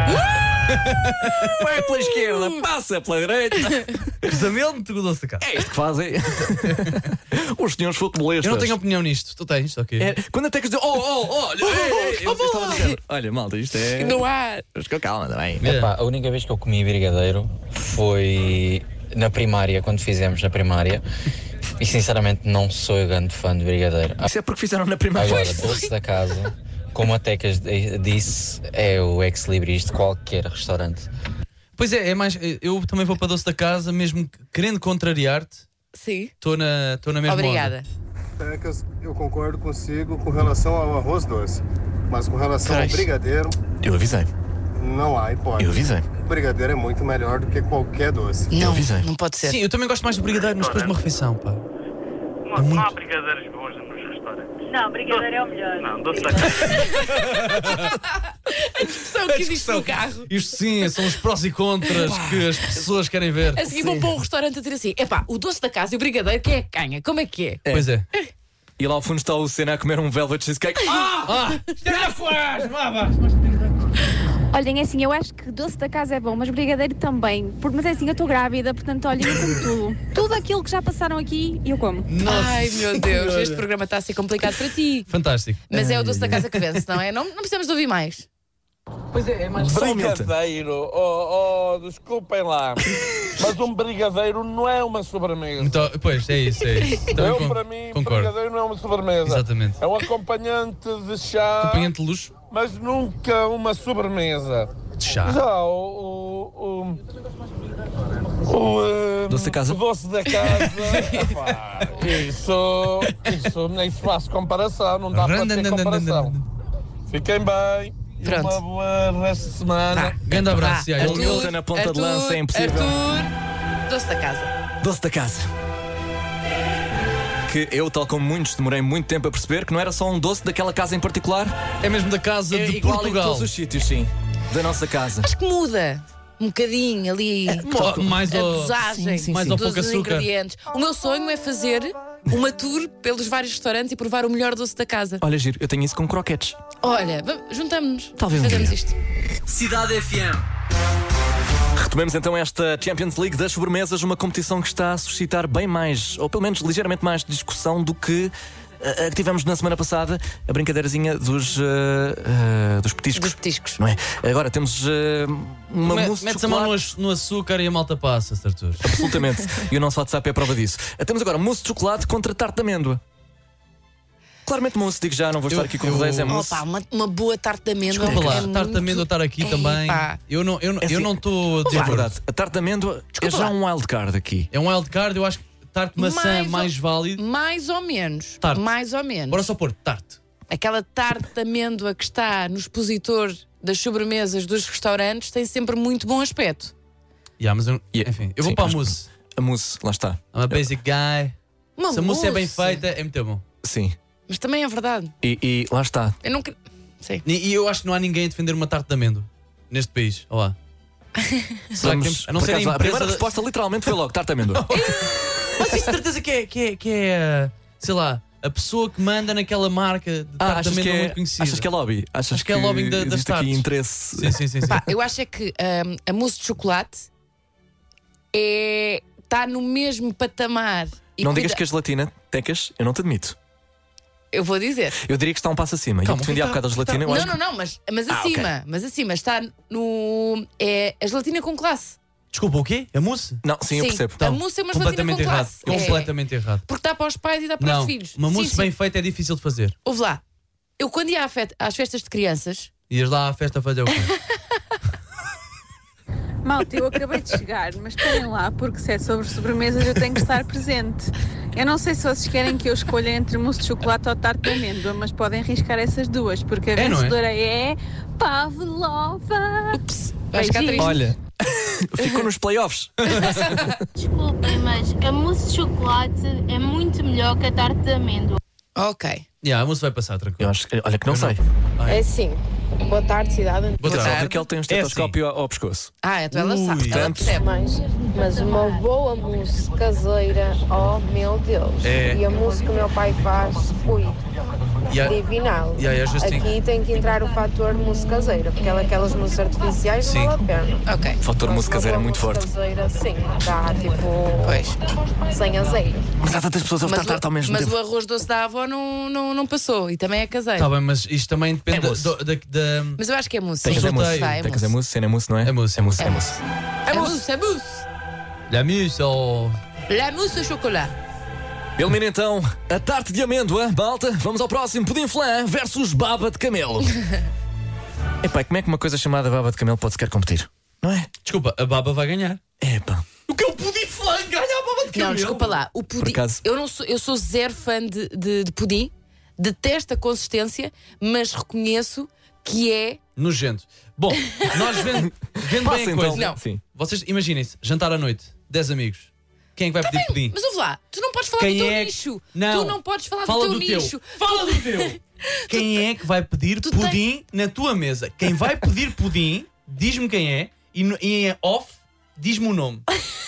Speaker 3: Vai pela esquerda, passa pela direita.
Speaker 4: Cruzamento do doce da casa.
Speaker 3: É isto que fazem os senhores futebolistas.
Speaker 4: Eu não tenho opinião nisto. Tu tens, ok.
Speaker 3: É, quando até que dizer, oh, oh, oh, olha, ei, ei, eu estava a dizer, olha, malta, isto é.
Speaker 2: No ar.
Speaker 3: Mas com calma também.
Speaker 15: Epá, a única vez que eu comi brigadeiro foi na primária, quando fizemos na primária. E sinceramente não sou grande fã de brigadeiro.
Speaker 3: Isso é porque fizeram na primeira
Speaker 15: Agora,
Speaker 3: vez.
Speaker 15: doce da casa, como a Tecas disse, é o ex-libris de qualquer restaurante.
Speaker 4: Pois é, é mais. Eu também vou para doce da casa, mesmo querendo contrariar-te.
Speaker 2: Sim.
Speaker 4: Estou na, estou na mesma
Speaker 2: Obrigada.
Speaker 18: Tecas, eu concordo consigo com relação ao arroz doce, mas com relação
Speaker 2: Pois.
Speaker 18: ao brigadeiro,
Speaker 3: Eu avisei,
Speaker 18: não há hipótese.
Speaker 3: eu avisei.
Speaker 18: O brigadeiro é muito melhor do que qualquer doce.
Speaker 2: Não,
Speaker 3: avisei.
Speaker 2: não pode ser.
Speaker 4: Sim, eu também gosto mais do brigadeiro, mas depois de uma refeição, pá.
Speaker 6: Não, não há brigadeiros bons nos restaurantes.
Speaker 14: Não, brigadeiro é o melhor.
Speaker 6: Não, doce da casa.
Speaker 2: Discussão que existe no carro.
Speaker 4: Isto sim, são os prós e contras que as pessoas querem ver.
Speaker 2: A seguir vão para um restaurante a dizer assim: epá, o doce da casa e o brigadeiro, quem é que ganha? Como é que é?
Speaker 4: Pois é.
Speaker 3: E lá ao fundo está o Senna a comer um velvet cheesecake.
Speaker 4: Ah! Já faz! Vá, vá!
Speaker 12: Olhem, é assim, eu acho que doce da casa é bom, mas brigadeiro também. Porque, mas é assim, eu estou grávida, portanto, olhem, eu como tudo. Tudo aquilo que já passaram aqui, eu como.
Speaker 4: Nossa
Speaker 2: Ai meu Deus,
Speaker 4: Senhora.
Speaker 2: este programa está a ser complicado para ti.
Speaker 4: Fantástico.
Speaker 2: Mas é o doce da casa que vence, não é? Não, não precisamos de ouvir mais.
Speaker 4: Pois é, é mais.
Speaker 6: Brigadeiro, oh, oh, desculpem lá, mas um brigadeiro não é uma sobremesa.
Speaker 4: Então, pois, é isso, é isso. Também
Speaker 6: Eu,
Speaker 4: con-
Speaker 6: para mim,
Speaker 4: concordo.
Speaker 6: brigadeiro não é uma sobremesa.
Speaker 4: Exatamente.
Speaker 6: É um acompanhante de chá,
Speaker 4: Acompanhante de luxo
Speaker 6: mas nunca uma sobremesa.
Speaker 4: de chá.
Speaker 6: Já o. o, o, o, eh,
Speaker 3: Doce da casa?
Speaker 6: o doce da casa. epá, isso, isso nem se faz comparação, não dá para ter comparação. Fiquem bem. E
Speaker 2: Pronto.
Speaker 6: uma boa resto de semana.
Speaker 4: Grande abraço,
Speaker 2: Vá,
Speaker 4: Iaia.
Speaker 3: Ele está na ponta de lança, é impossível.
Speaker 2: Arthur, doce da casa.
Speaker 3: Doce da casa. Que eu, tal como muitos, demorei muito tempo a perceber que não era só um doce daquela casa em particular.
Speaker 4: É mesmo da casa
Speaker 3: É
Speaker 4: de
Speaker 3: igual em
Speaker 4: Portugal.
Speaker 3: todos os sítios, sim. Da nossa casa.
Speaker 2: Acho que muda um bocadinho ali.
Speaker 4: Mo- mais
Speaker 2: a
Speaker 4: ao-
Speaker 2: dosagem
Speaker 3: sim, sim,
Speaker 4: mais
Speaker 3: sim.
Speaker 4: ao
Speaker 2: dos
Speaker 4: pouco açúcar.
Speaker 2: ingredientes. O meu sonho é fazer uma tour pelos vários restaurantes e provar o melhor doce da casa.
Speaker 3: Olha, giro, eu tenho isso com croquetes.
Speaker 2: Olha, vam- juntamos-nos.
Speaker 3: Talvez um
Speaker 2: Fazemos
Speaker 3: dia.
Speaker 2: isto.
Speaker 1: Cidade F M.
Speaker 3: Retomemos então esta Champions League das sobremesas, uma competição que está a suscitar bem mais, ou pelo menos ligeiramente mais discussão do que a, a que tivemos na semana passada, a brincadeirazinha dos, uh, uh, dos petiscos.
Speaker 2: Dos petiscos.
Speaker 3: Não é? Agora temos uh, uma
Speaker 4: Me-
Speaker 3: mousse de
Speaker 4: Metes a mão no,
Speaker 3: chocolate.
Speaker 4: aç- no açúcar e a malta passa, Arthur.
Speaker 3: Absolutamente. E o nosso WhatsApp é a prova disso. Uh, Temos agora mousse de chocolate contra tarte de amêndoa. Claramente mousse, digo já, não vou estar
Speaker 4: Eu-
Speaker 3: aqui com
Speaker 4: eu-
Speaker 3: rodeios, é mousse.
Speaker 2: Opa, uma, uma boa tarte de amêndoa.
Speaker 4: Desculpa lá,
Speaker 2: é
Speaker 4: tarte de
Speaker 2: muito-
Speaker 4: amêndoa estar aqui
Speaker 2: Epá.
Speaker 4: também. Eu não estou
Speaker 3: É
Speaker 4: eu
Speaker 3: assim,
Speaker 4: não estou a
Speaker 3: É
Speaker 4: dizer
Speaker 3: verdade, a tarte de amêndoa é já
Speaker 2: lá.
Speaker 3: um wildcard aqui.
Speaker 4: É um wildcard, eu acho que tarte de maçã
Speaker 2: Mais
Speaker 4: mais,
Speaker 2: ou-
Speaker 4: válido.
Speaker 2: Mais ou menos.
Speaker 4: Tarte.
Speaker 2: Mais ou menos.
Speaker 4: Bora só pôr tarte.
Speaker 2: Aquela tarte de amêndoa que está no expositor das sobremesas dos restaurantes tem sempre muito bom aspecto.
Speaker 4: Yeah, mas eu,
Speaker 3: Yeah.
Speaker 4: enfim, eu vou
Speaker 3: Sim,
Speaker 4: para a
Speaker 3: acho que-
Speaker 4: mousse.
Speaker 3: A mousse, lá está.
Speaker 4: I'm a basic guy.
Speaker 2: Uma
Speaker 4: Se a mousse é bem
Speaker 2: mousse.
Speaker 4: feita, é muito bom.
Speaker 3: Sim.
Speaker 2: Mas também é verdade.
Speaker 3: E, e lá está.
Speaker 2: Eu não quero. Sim.
Speaker 4: E, e eu acho que não há ninguém a defender uma tarte de amêndoa neste país. Olá. Será que
Speaker 3: Vamos,
Speaker 4: temos, a não
Speaker 3: por
Speaker 4: ser a
Speaker 3: acaso, a
Speaker 4: empresa
Speaker 3: primeira
Speaker 4: da-
Speaker 3: resposta literalmente foi logo tarte de amêndoa.
Speaker 4: Mas tenho certeza que é, que é, que é, sei lá, a pessoa que manda naquela marca de
Speaker 3: Ah,
Speaker 4: tarte de
Speaker 3: achas que,
Speaker 4: amêndoa
Speaker 3: é,
Speaker 4: muito conhecida.
Speaker 3: achas que é lobby? Achas
Speaker 4: Acho que é lobbying da- das
Speaker 3: existe aqui
Speaker 4: tartes.
Speaker 3: interesse?
Speaker 4: Sim, sim, sim. sim.
Speaker 2: Pá, eu acho é que hum, a mousse de chocolate é está no mesmo patamar. E
Speaker 3: Não
Speaker 2: cuida-
Speaker 3: digas que a gelatina, Tecas, eu não te admito.
Speaker 2: Eu vou dizer.
Speaker 3: Eu diria que está um passo acima.
Speaker 4: Calma,
Speaker 3: eu defendi
Speaker 4: o
Speaker 3: há
Speaker 4: que é que
Speaker 3: bocado a
Speaker 4: está-
Speaker 3: gelatina. eu
Speaker 2: Não,
Speaker 3: acho
Speaker 2: não,
Speaker 3: que-
Speaker 2: não, mas, mas
Speaker 3: Ah,
Speaker 2: acima.
Speaker 3: ok.
Speaker 2: Mas acima está no. É a gelatina com classe.
Speaker 4: Desculpa, o quê? A mousse?
Speaker 3: Não, sim, eu percebo.
Speaker 2: A mousse é uma gelatina
Speaker 4: completamente
Speaker 2: com
Speaker 4: errado.
Speaker 2: classe. É.
Speaker 4: Completamente errado.
Speaker 2: Porque dá para os pais e dá para
Speaker 4: Não,
Speaker 2: os filhos.
Speaker 4: uma mousse
Speaker 2: Sim,
Speaker 4: bem
Speaker 2: sim.
Speaker 4: feita é difícil de fazer.
Speaker 2: Ouve lá. Eu, quando ia à fe- às festas de crianças.
Speaker 4: Ias lá à festa fazer o quê?
Speaker 19: Malta, eu acabei de chegar, mas esperem lá, porque se é sobre sobremesas eu tenho que estar presente. Eu não sei se vocês querem que eu escolha entre mousse de chocolate ou tarte de amêndoa, mas podem arriscar essas duas, porque a
Speaker 4: É, não é?
Speaker 19: vencedora é Pavlova.
Speaker 2: Ups, vai ficar triste.
Speaker 3: Olha, ficou nos playoffs.
Speaker 13: Desculpem, mas a mousse de chocolate é muito melhor que a tarte de amêndoa.
Speaker 2: Ok.
Speaker 4: Yeah, a mousse vai passar, tranquilo.
Speaker 3: Eu acho, que- olha que não
Speaker 4: Eu não.
Speaker 3: sei.
Speaker 20: É sim. Boa tarde, cidade.
Speaker 4: Boa
Speaker 3: Mas
Speaker 4: tarde.
Speaker 3: óbvio que ele tem um estetoscópio ao, ao pescoço.
Speaker 2: Ah, então ela
Speaker 4: Ui.
Speaker 2: sabe. Ela
Speaker 3: Portanto,
Speaker 2: percebe.
Speaker 20: Mas, mas uma boa mousse caseira, oh meu Deus.
Speaker 4: É.
Speaker 20: E a mousse que o meu pai faz, ui,
Speaker 4: E a-
Speaker 20: divinal.
Speaker 4: e aí, às vezes tem-
Speaker 20: Aqui tem que entrar o fator mousse caseira, porque ela, aquelas mousses artificiais
Speaker 4: Sim.
Speaker 20: não vale a pena.
Speaker 2: Ok.
Speaker 3: o fator
Speaker 20: Mas
Speaker 3: mousse
Speaker 20: uma
Speaker 3: caseiro é
Speaker 20: boa
Speaker 3: muito
Speaker 20: mousse
Speaker 3: forte.
Speaker 20: caseira, sim, dá tipo
Speaker 2: Pois.
Speaker 20: sem azeite.
Speaker 3: Mas há tantas pessoas a
Speaker 2: Mas,
Speaker 3: votar tarte ao
Speaker 2: o,
Speaker 3: mesmo
Speaker 2: mas
Speaker 3: tempo.
Speaker 2: o arroz doce da avó não, não, não passou. E também é caseiro.
Speaker 4: Tá bem, mas isto também depende
Speaker 3: É
Speaker 4: da,
Speaker 3: mousse.
Speaker 4: do- da, da-
Speaker 2: Mas eu acho que é mousse.
Speaker 3: Tem que
Speaker 2: sim.
Speaker 3: ser mousse.
Speaker 2: Vai, é
Speaker 3: Tem que
Speaker 2: mousse.
Speaker 3: ser mousse, cena é mousse, não é?
Speaker 4: É mousse,
Speaker 3: É mousse,
Speaker 2: É
Speaker 3: é
Speaker 2: mousse.
Speaker 3: mousse.
Speaker 2: É mousse, é mousse.
Speaker 4: La mousse ou...
Speaker 2: La mousse au chocolat.
Speaker 3: Elimina então a tarte de amêndoa. Malta, vamos ao próximo. Pudim flan versus baba de camelo. Epá, como é que uma coisa chamada baba de camelo pode sequer competir? Não é?
Speaker 4: Desculpa, a baba vai ganhar.
Speaker 3: Epá.
Speaker 4: O que é o pudim flan? Ganha a baba de camelo?
Speaker 2: Não, desculpa lá. O pudim.
Speaker 3: acaso.
Speaker 2: Eu, não sou, eu sou zero fã de, de, de pudim. Detesto a consistência, mas reconheço que é.
Speaker 4: Nojento. Bom, nós vendo, vendo
Speaker 3: Passa
Speaker 4: bem a
Speaker 3: então.
Speaker 4: coisa.
Speaker 2: Não.
Speaker 3: Sim.
Speaker 4: Vocês imaginem-se, jantar à noite, dez amigos. Quem é que vai pedir pudim?
Speaker 2: Mas ouve lá, tu não podes falar
Speaker 4: Quem
Speaker 2: do teu
Speaker 4: é que-
Speaker 2: nicho.
Speaker 4: Não.
Speaker 2: Tu não podes falar
Speaker 4: Fala
Speaker 2: do teu
Speaker 4: do teu.
Speaker 2: nicho.
Speaker 4: Fala do teu. Quem é que vai pedir
Speaker 2: Tu
Speaker 4: pudim na tua mesa? Quem vai pedir pudim, diz-me quem é e, no- e em off, diz-me o nome.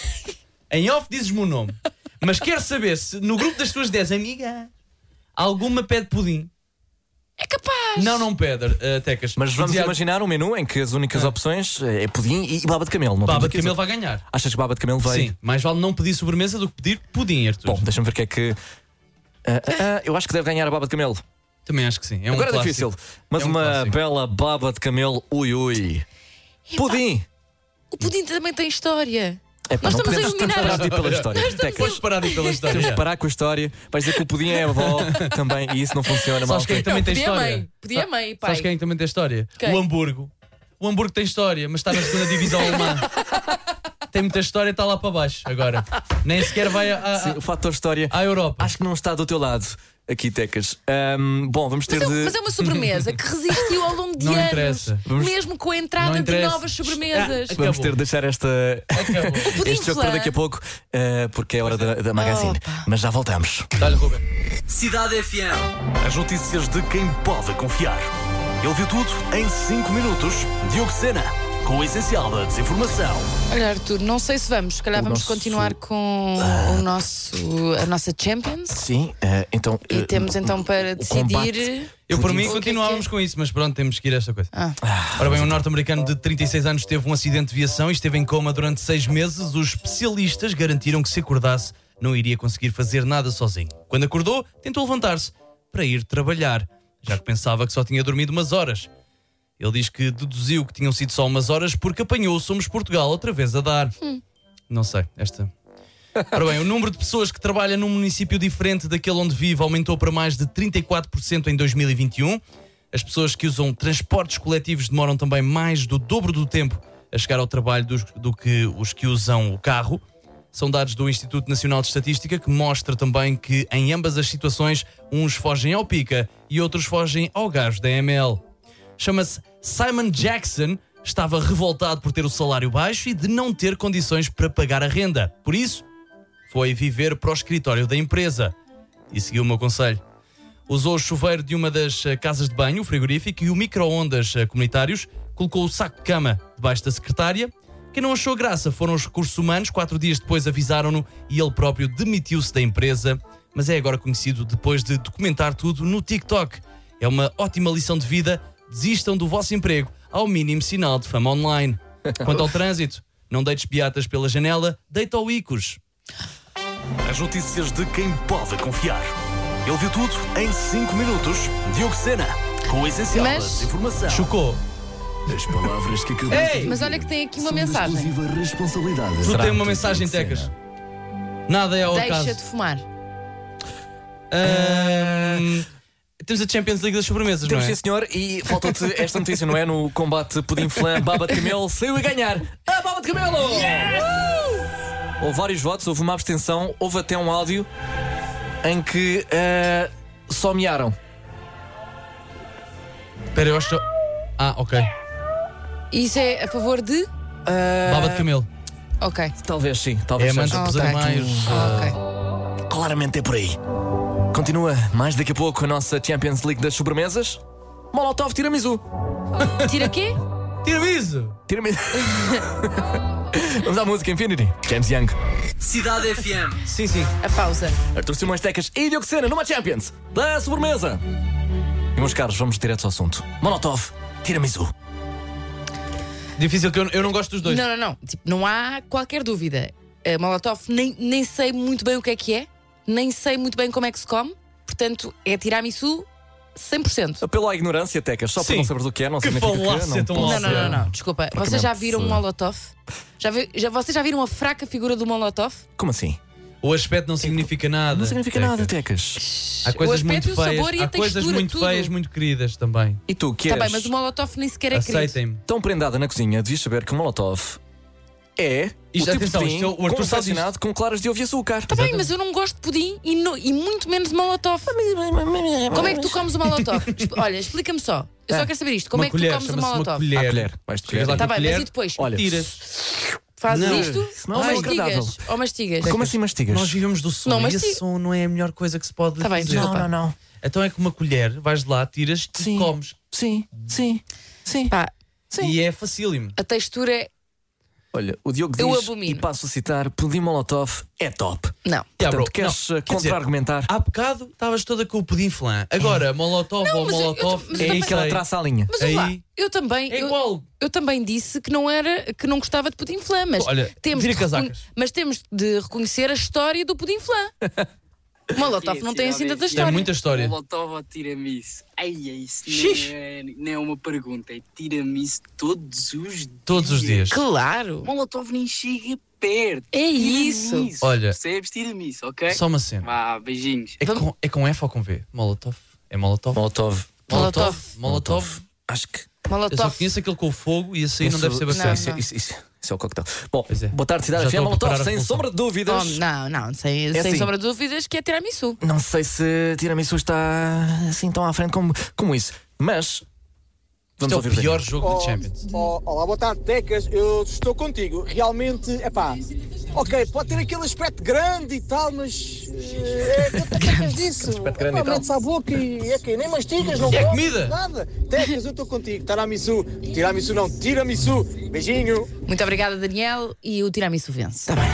Speaker 4: Em off, dizes-me o nome. Mas quero saber se no grupo das tuas dez amigas alguma pede pudim.
Speaker 2: É capaz.
Speaker 4: Não, não pede, uh, Tecas.
Speaker 3: Mas vamos
Speaker 4: Dizia-
Speaker 3: imaginar um menu em que as únicas opções é pudim e baba de camelo. Não
Speaker 4: Baba
Speaker 3: temos
Speaker 4: de
Speaker 3: aqui
Speaker 4: camelo
Speaker 3: as-
Speaker 4: vai ganhar.
Speaker 3: Achas que baba de camelo vai?
Speaker 4: Sim, mais vale não pedir sobremesa do que pedir pudim, Arthur.
Speaker 3: Bom, deixa-me ver o que é que. Ah, ah, ah, eu acho que deve ganhar a baba de camelo.
Speaker 4: Também acho que sim. É um
Speaker 3: Agora é
Speaker 4: clássico.
Speaker 3: difícil. Mas
Speaker 4: É um
Speaker 3: uma
Speaker 4: clássico.
Speaker 3: bela baba de camelo, ui ui. Pudim!
Speaker 2: O pudim também tem história.
Speaker 3: Epá,
Speaker 2: Nós
Speaker 3: não
Speaker 2: estamos a
Speaker 3: podemos temos
Speaker 2: iluminar.
Speaker 3: parar de ir pela história.
Speaker 2: Nós estamos
Speaker 3: Tecas.
Speaker 4: Podes parar de ir pela história.
Speaker 3: Temos de parar com a história. Vais dizer que o pudim é a avó também e isso não funciona mal.
Speaker 4: Sabes quem é que também tem
Speaker 2: Podia
Speaker 4: história?
Speaker 2: mãe. Podia mãe, pai.
Speaker 4: Sabes quem é que também tem história?
Speaker 2: Quem?
Speaker 4: O Hamburgo. O Hamburgo tem história, mas está na segunda divisão alemã. Tem muita história e está lá para baixo agora. Nem sequer vai à, à-
Speaker 3: Sim, o fator história
Speaker 4: à Europa.
Speaker 3: acho que não está do teu lado aqui, Tecas. Ahm, bom, vamos ter
Speaker 2: Mas é,
Speaker 3: de.
Speaker 2: mas é uma sobremesa que resistiu ao longo de
Speaker 4: Não
Speaker 2: anos.
Speaker 4: interessa.
Speaker 3: Vamos-
Speaker 2: Mesmo com a
Speaker 4: Não
Speaker 2: entrada de
Speaker 4: interessa.
Speaker 2: novas sobremesas.
Speaker 4: Ah,
Speaker 3: Vamos
Speaker 4: Acabou.
Speaker 3: ter de deixar esta,
Speaker 4: Acabou.
Speaker 3: este jogo para daqui a pouco, ah, porque é hora da, da magazine.
Speaker 2: Opa.
Speaker 3: Mas já voltamos.
Speaker 4: Dá-lhe, Ruben.
Speaker 1: Cidade F M. As notícias de quem pode confiar. Ele viu tudo em cinco minutos. Diogo Sena, com o essencial da desinformação.
Speaker 2: Olha, Arthur, não sei se vamos. Se calhar
Speaker 3: O
Speaker 2: vamos
Speaker 3: nosso-
Speaker 2: continuar com o nosso, a nossa Champions.
Speaker 3: Sim, ah, então.
Speaker 2: E
Speaker 3: ah,
Speaker 2: temos então para decidir.
Speaker 3: combate.
Speaker 4: Eu por
Speaker 3: Pudim.
Speaker 4: mim
Speaker 2: O que é
Speaker 4: continuávamos
Speaker 2: que
Speaker 4: com isso, mas pronto, temos que ir a esta coisa.
Speaker 2: Ah.
Speaker 4: Ora bem, um norte-americano de trinta e seis anos teve um acidente de viação e esteve em coma durante seis meses. Os especialistas garantiram que se acordasse não iria conseguir fazer nada sozinho. Quando acordou, tentou levantar-se para ir trabalhar, já que pensava que só tinha dormido umas horas. Ele diz que deduziu que tinham sido só umas horas porque apanhou o Somos Portugal outra vez a dar. Não sei, esta... Ora bem, o número de pessoas que trabalham num município diferente daquele onde vive aumentou para mais de trinta e quatro por cento em dois mil e vinte e um. As pessoas que usam transportes coletivos demoram também mais do dobro do tempo a chegar ao trabalho dos- do que os que usam o carro. São dados do Instituto Nacional de Estatística que mostra também que em ambas as situações uns fogem ao pica e outros fogem ao gás da M L. Chama-se Simon Jackson, estava revoltado por ter o salário baixo e de não ter condições para pagar a renda. Por isso, foi viver para o escritório da empresa e seguiu o meu conselho. usou o chuveiro de uma das uh, casas de banho, o frigorífico, e o micro-ondas uh, comunitários, colocou o saco de cama debaixo da secretária. Quem não achou graça foram os recursos humanos. Quatro dias depois avisaram-no e ele próprio demitiu-se da empresa, mas é agora conhecido depois de documentar tudo no TikTok. É uma ótima lição de vida. Desistam do vosso emprego ao mínimo sinal de fama online. Quanto ao trânsito, não deites beatas pela janela, deita o Icos.
Speaker 1: As notícias de quem pode confiar. Ele viu tudo em cinco minutos. Diogo Sena, com o essencial
Speaker 2: Mas...
Speaker 1: da informação.
Speaker 4: Chocou.
Speaker 1: As palavras que acabou
Speaker 4: Ei!
Speaker 2: Mas olha que tem aqui uma mensagem.
Speaker 1: responsabilidade.
Speaker 4: Tu tem uma mensagem, Tecas. Nada é ao
Speaker 2: Deixa
Speaker 4: acaso.
Speaker 2: de fumar.
Speaker 4: Ahm, Temos a Champions League das sobremesas,
Speaker 3: Temos,
Speaker 4: não é?
Speaker 3: sim, senhor, e falta-te esta notícia, não é? No combate Pudim Flan, Baba de Camelo saiu a ganhar. A Baba de Camelo!
Speaker 4: Yes!
Speaker 3: Uh! Houve vários votos, houve uma abstenção, houve até um áudio em que uh, só mearam.
Speaker 4: Espera, eu acho que... Ah, ok.
Speaker 2: Isso é a favor de?
Speaker 3: Uh,
Speaker 4: Baba de Camelo.
Speaker 2: Ok.
Speaker 3: Talvez sim, talvez
Speaker 4: É a
Speaker 3: seja.
Speaker 4: manta
Speaker 2: Ok.
Speaker 4: pesar mais.
Speaker 2: Ok.
Speaker 3: Claramente é por aí. Continua mais daqui a pouco a nossa Champions League das sobremesas. Molotov Tiramisu.
Speaker 2: Tira quê?
Speaker 4: Tiramisu!
Speaker 3: Tiramisu. Vamos à música Infinity. James Young.
Speaker 1: Cidade F M.
Speaker 4: Sim, sim.
Speaker 2: A pausa.
Speaker 3: Artur Simões Tecas e Diogo Sena numa Champions da sobremesa. E meus caros, vamos direto ao assunto. Molotov Tiramisu.
Speaker 4: Difícil que eu, eu não gosto dos dois.
Speaker 2: Não, não, não. Tipo, não há qualquer dúvida. A Molotov nem, nem sei muito bem o que é que é. Nem sei muito bem como é que se come. Portanto, é tiramisu cem por cento.
Speaker 3: Apelo à ignorância, Tecas, só
Speaker 4: Sim.
Speaker 3: por não saberes o que é, não
Speaker 4: Que
Speaker 3: significa que
Speaker 4: falácia
Speaker 3: não
Speaker 4: tão
Speaker 3: posso-
Speaker 2: Não, não, não, não. Desculpa.
Speaker 3: Porque
Speaker 2: Vocês já
Speaker 3: mesmo
Speaker 2: viram um
Speaker 3: se-
Speaker 2: Molotov? Já, vi, já, vocês já viram a fraca figura do Molotov?
Speaker 3: Como assim?
Speaker 4: O aspecto não significa nada.
Speaker 3: Não significa
Speaker 4: Tecas.
Speaker 3: nada, Tecas.
Speaker 4: Há coisas
Speaker 2: aspecto
Speaker 4: muito
Speaker 2: e o sabor
Speaker 4: feias.
Speaker 2: e a
Speaker 4: Há coisas
Speaker 2: textura,
Speaker 4: muito
Speaker 2: tudo.
Speaker 4: feias, muito queridas também.
Speaker 3: E tu, que
Speaker 2: Está
Speaker 3: és
Speaker 2: bem, mas o Molotov nem sequer é querido.
Speaker 4: Aceitem-me.
Speaker 3: tão prendada na cozinha, devias saber que o Molotov é
Speaker 4: Isto,
Speaker 3: o tipo
Speaker 4: atenção,
Speaker 3: de vinho
Speaker 4: isto é o Arthur sabe
Speaker 3: confeccionado com claras de ovo e açúcar.
Speaker 2: Está bem, mas eu não gosto de pudim e, no- e muito menos de Molotov. Como é que tu comes o Molotov? Exp- Olha, explica-me só. Eu só
Speaker 3: Ah,
Speaker 2: quero saber isto. Como
Speaker 4: Uma
Speaker 2: é que tu
Speaker 4: colher,
Speaker 2: comes o
Speaker 4: chama-se uma
Speaker 2: Molotov?
Speaker 4: colher.
Speaker 3: À colher. Vais-te
Speaker 4: Chegas lá
Speaker 3: colher.
Speaker 2: Tá
Speaker 4: com a
Speaker 2: bem, mas
Speaker 4: colher,
Speaker 2: e depois?
Speaker 3: Olha,
Speaker 4: tiras.
Speaker 2: Fazes
Speaker 3: Não,
Speaker 2: isto
Speaker 3: isso não
Speaker 2: ou
Speaker 3: é
Speaker 2: mastigas?
Speaker 3: agradável.
Speaker 2: Ou mastigas?
Speaker 3: Como assim mastigas?
Speaker 4: Nós vivemos do som.
Speaker 2: Não,
Speaker 4: e
Speaker 2: mas
Speaker 4: esse
Speaker 2: ti-
Speaker 4: som não é a melhor coisa que se pode
Speaker 2: Tá bem,
Speaker 4: fazer.
Speaker 2: desculpa.
Speaker 3: Não, não, não.
Speaker 4: Então é com uma colher, vais lá, tiras e
Speaker 3: Sim.
Speaker 4: comes.
Speaker 3: Sim, sim, sim.
Speaker 2: Pá,
Speaker 4: E é facílimo.
Speaker 2: a textura é...
Speaker 3: Olha, o Diogo
Speaker 2: Eu
Speaker 3: diz,
Speaker 2: abomino.
Speaker 3: e passo a citar, pudim Molotov é top.
Speaker 2: Não.
Speaker 4: Yeah,
Speaker 3: Portanto,
Speaker 4: bro,
Speaker 3: queres
Speaker 4: não,
Speaker 3: uh,
Speaker 4: quer dizer,
Speaker 3: contra-argumentar?
Speaker 4: Há bocado estavas toda com o pudim flan. Agora, Molotov ou
Speaker 2: mas eu- eu
Speaker 4: Molotov.
Speaker 2: tô- mas
Speaker 3: É
Speaker 2: eu
Speaker 3: aí
Speaker 2: também-
Speaker 3: que ela traça a linha.
Speaker 2: Mas olha lá,
Speaker 4: Aí-
Speaker 2: eu também...
Speaker 4: É
Speaker 2: eu-
Speaker 4: igual.
Speaker 2: Eu também disse que não era, que não gostava de pudim flan, mas
Speaker 4: Olha,
Speaker 2: temos
Speaker 4: vira
Speaker 2: de recon-
Speaker 4: casacas.
Speaker 2: mas temos de reconhecer a história do pudim flan. O Molotov não tem assim tanta
Speaker 4: Tem
Speaker 2: história.
Speaker 4: muita história.
Speaker 21: Molotov ou tiramisu? Ai, é isso
Speaker 4: Xixi.
Speaker 21: nem é, nem é uma pergunta, é tiramisu todos os dias.
Speaker 4: Todos os dias.
Speaker 2: Claro.
Speaker 21: Molotov nem chega perto.
Speaker 2: É isso.
Speaker 21: Tiramisu.
Speaker 4: Olha.
Speaker 21: Percebes? Tiramisu, ok?
Speaker 4: Só uma cena.
Speaker 21: Vá, beijinhos.
Speaker 4: É com, é com F ou com V? Molotov? É Molotov?
Speaker 3: Molotov.
Speaker 2: Molotov.
Speaker 4: Molotov.
Speaker 3: Acho que.
Speaker 4: Eu só
Speaker 2: Molotov.
Speaker 4: conheço aquele com o fogo e esse aí não
Speaker 3: Isso-
Speaker 4: deve ser
Speaker 3: isso-
Speaker 4: bastante.
Speaker 3: Isso,
Speaker 2: Não,
Speaker 3: isso, isso, isso é o coquetel. Bom,
Speaker 4: Pois é.
Speaker 3: boa tarde, Cidade
Speaker 4: Já
Speaker 3: F M.
Speaker 4: estou a preparar
Speaker 3: Molotov,
Speaker 4: a
Speaker 3: sem
Speaker 4: revolução.
Speaker 3: sombra de dúvidas.
Speaker 2: Oh, não, não, sem,
Speaker 3: É
Speaker 2: sem
Speaker 3: assim.
Speaker 2: sombra de dúvidas que é tiramisu.
Speaker 3: Não sei se tiramisu está assim tão à frente como, como isso, mas vamos
Speaker 4: Isto é o
Speaker 3: ouvir o
Speaker 4: pior
Speaker 3: Daniel.
Speaker 4: jogo de Champions.
Speaker 22: Oh, olá, boa tarde, Tecas. Eu estou contigo. Realmente, é pá. Ok, pode ter aquele aspecto grande e tal, mas. eh, É o que Tecas disse.
Speaker 3: Aspecto grande e
Speaker 22: Epá,
Speaker 3: tal.
Speaker 22: metes à boca e é que nem mastigas, não
Speaker 4: E é
Speaker 22: comes,
Speaker 4: comida.
Speaker 22: nada. Tecas, eu estou contigo. Tiramisu. Tiramisu não, tiramisu. Beijinho.
Speaker 2: Muito obrigada, Daniel. E o tiramisu vence.
Speaker 3: Tá bem.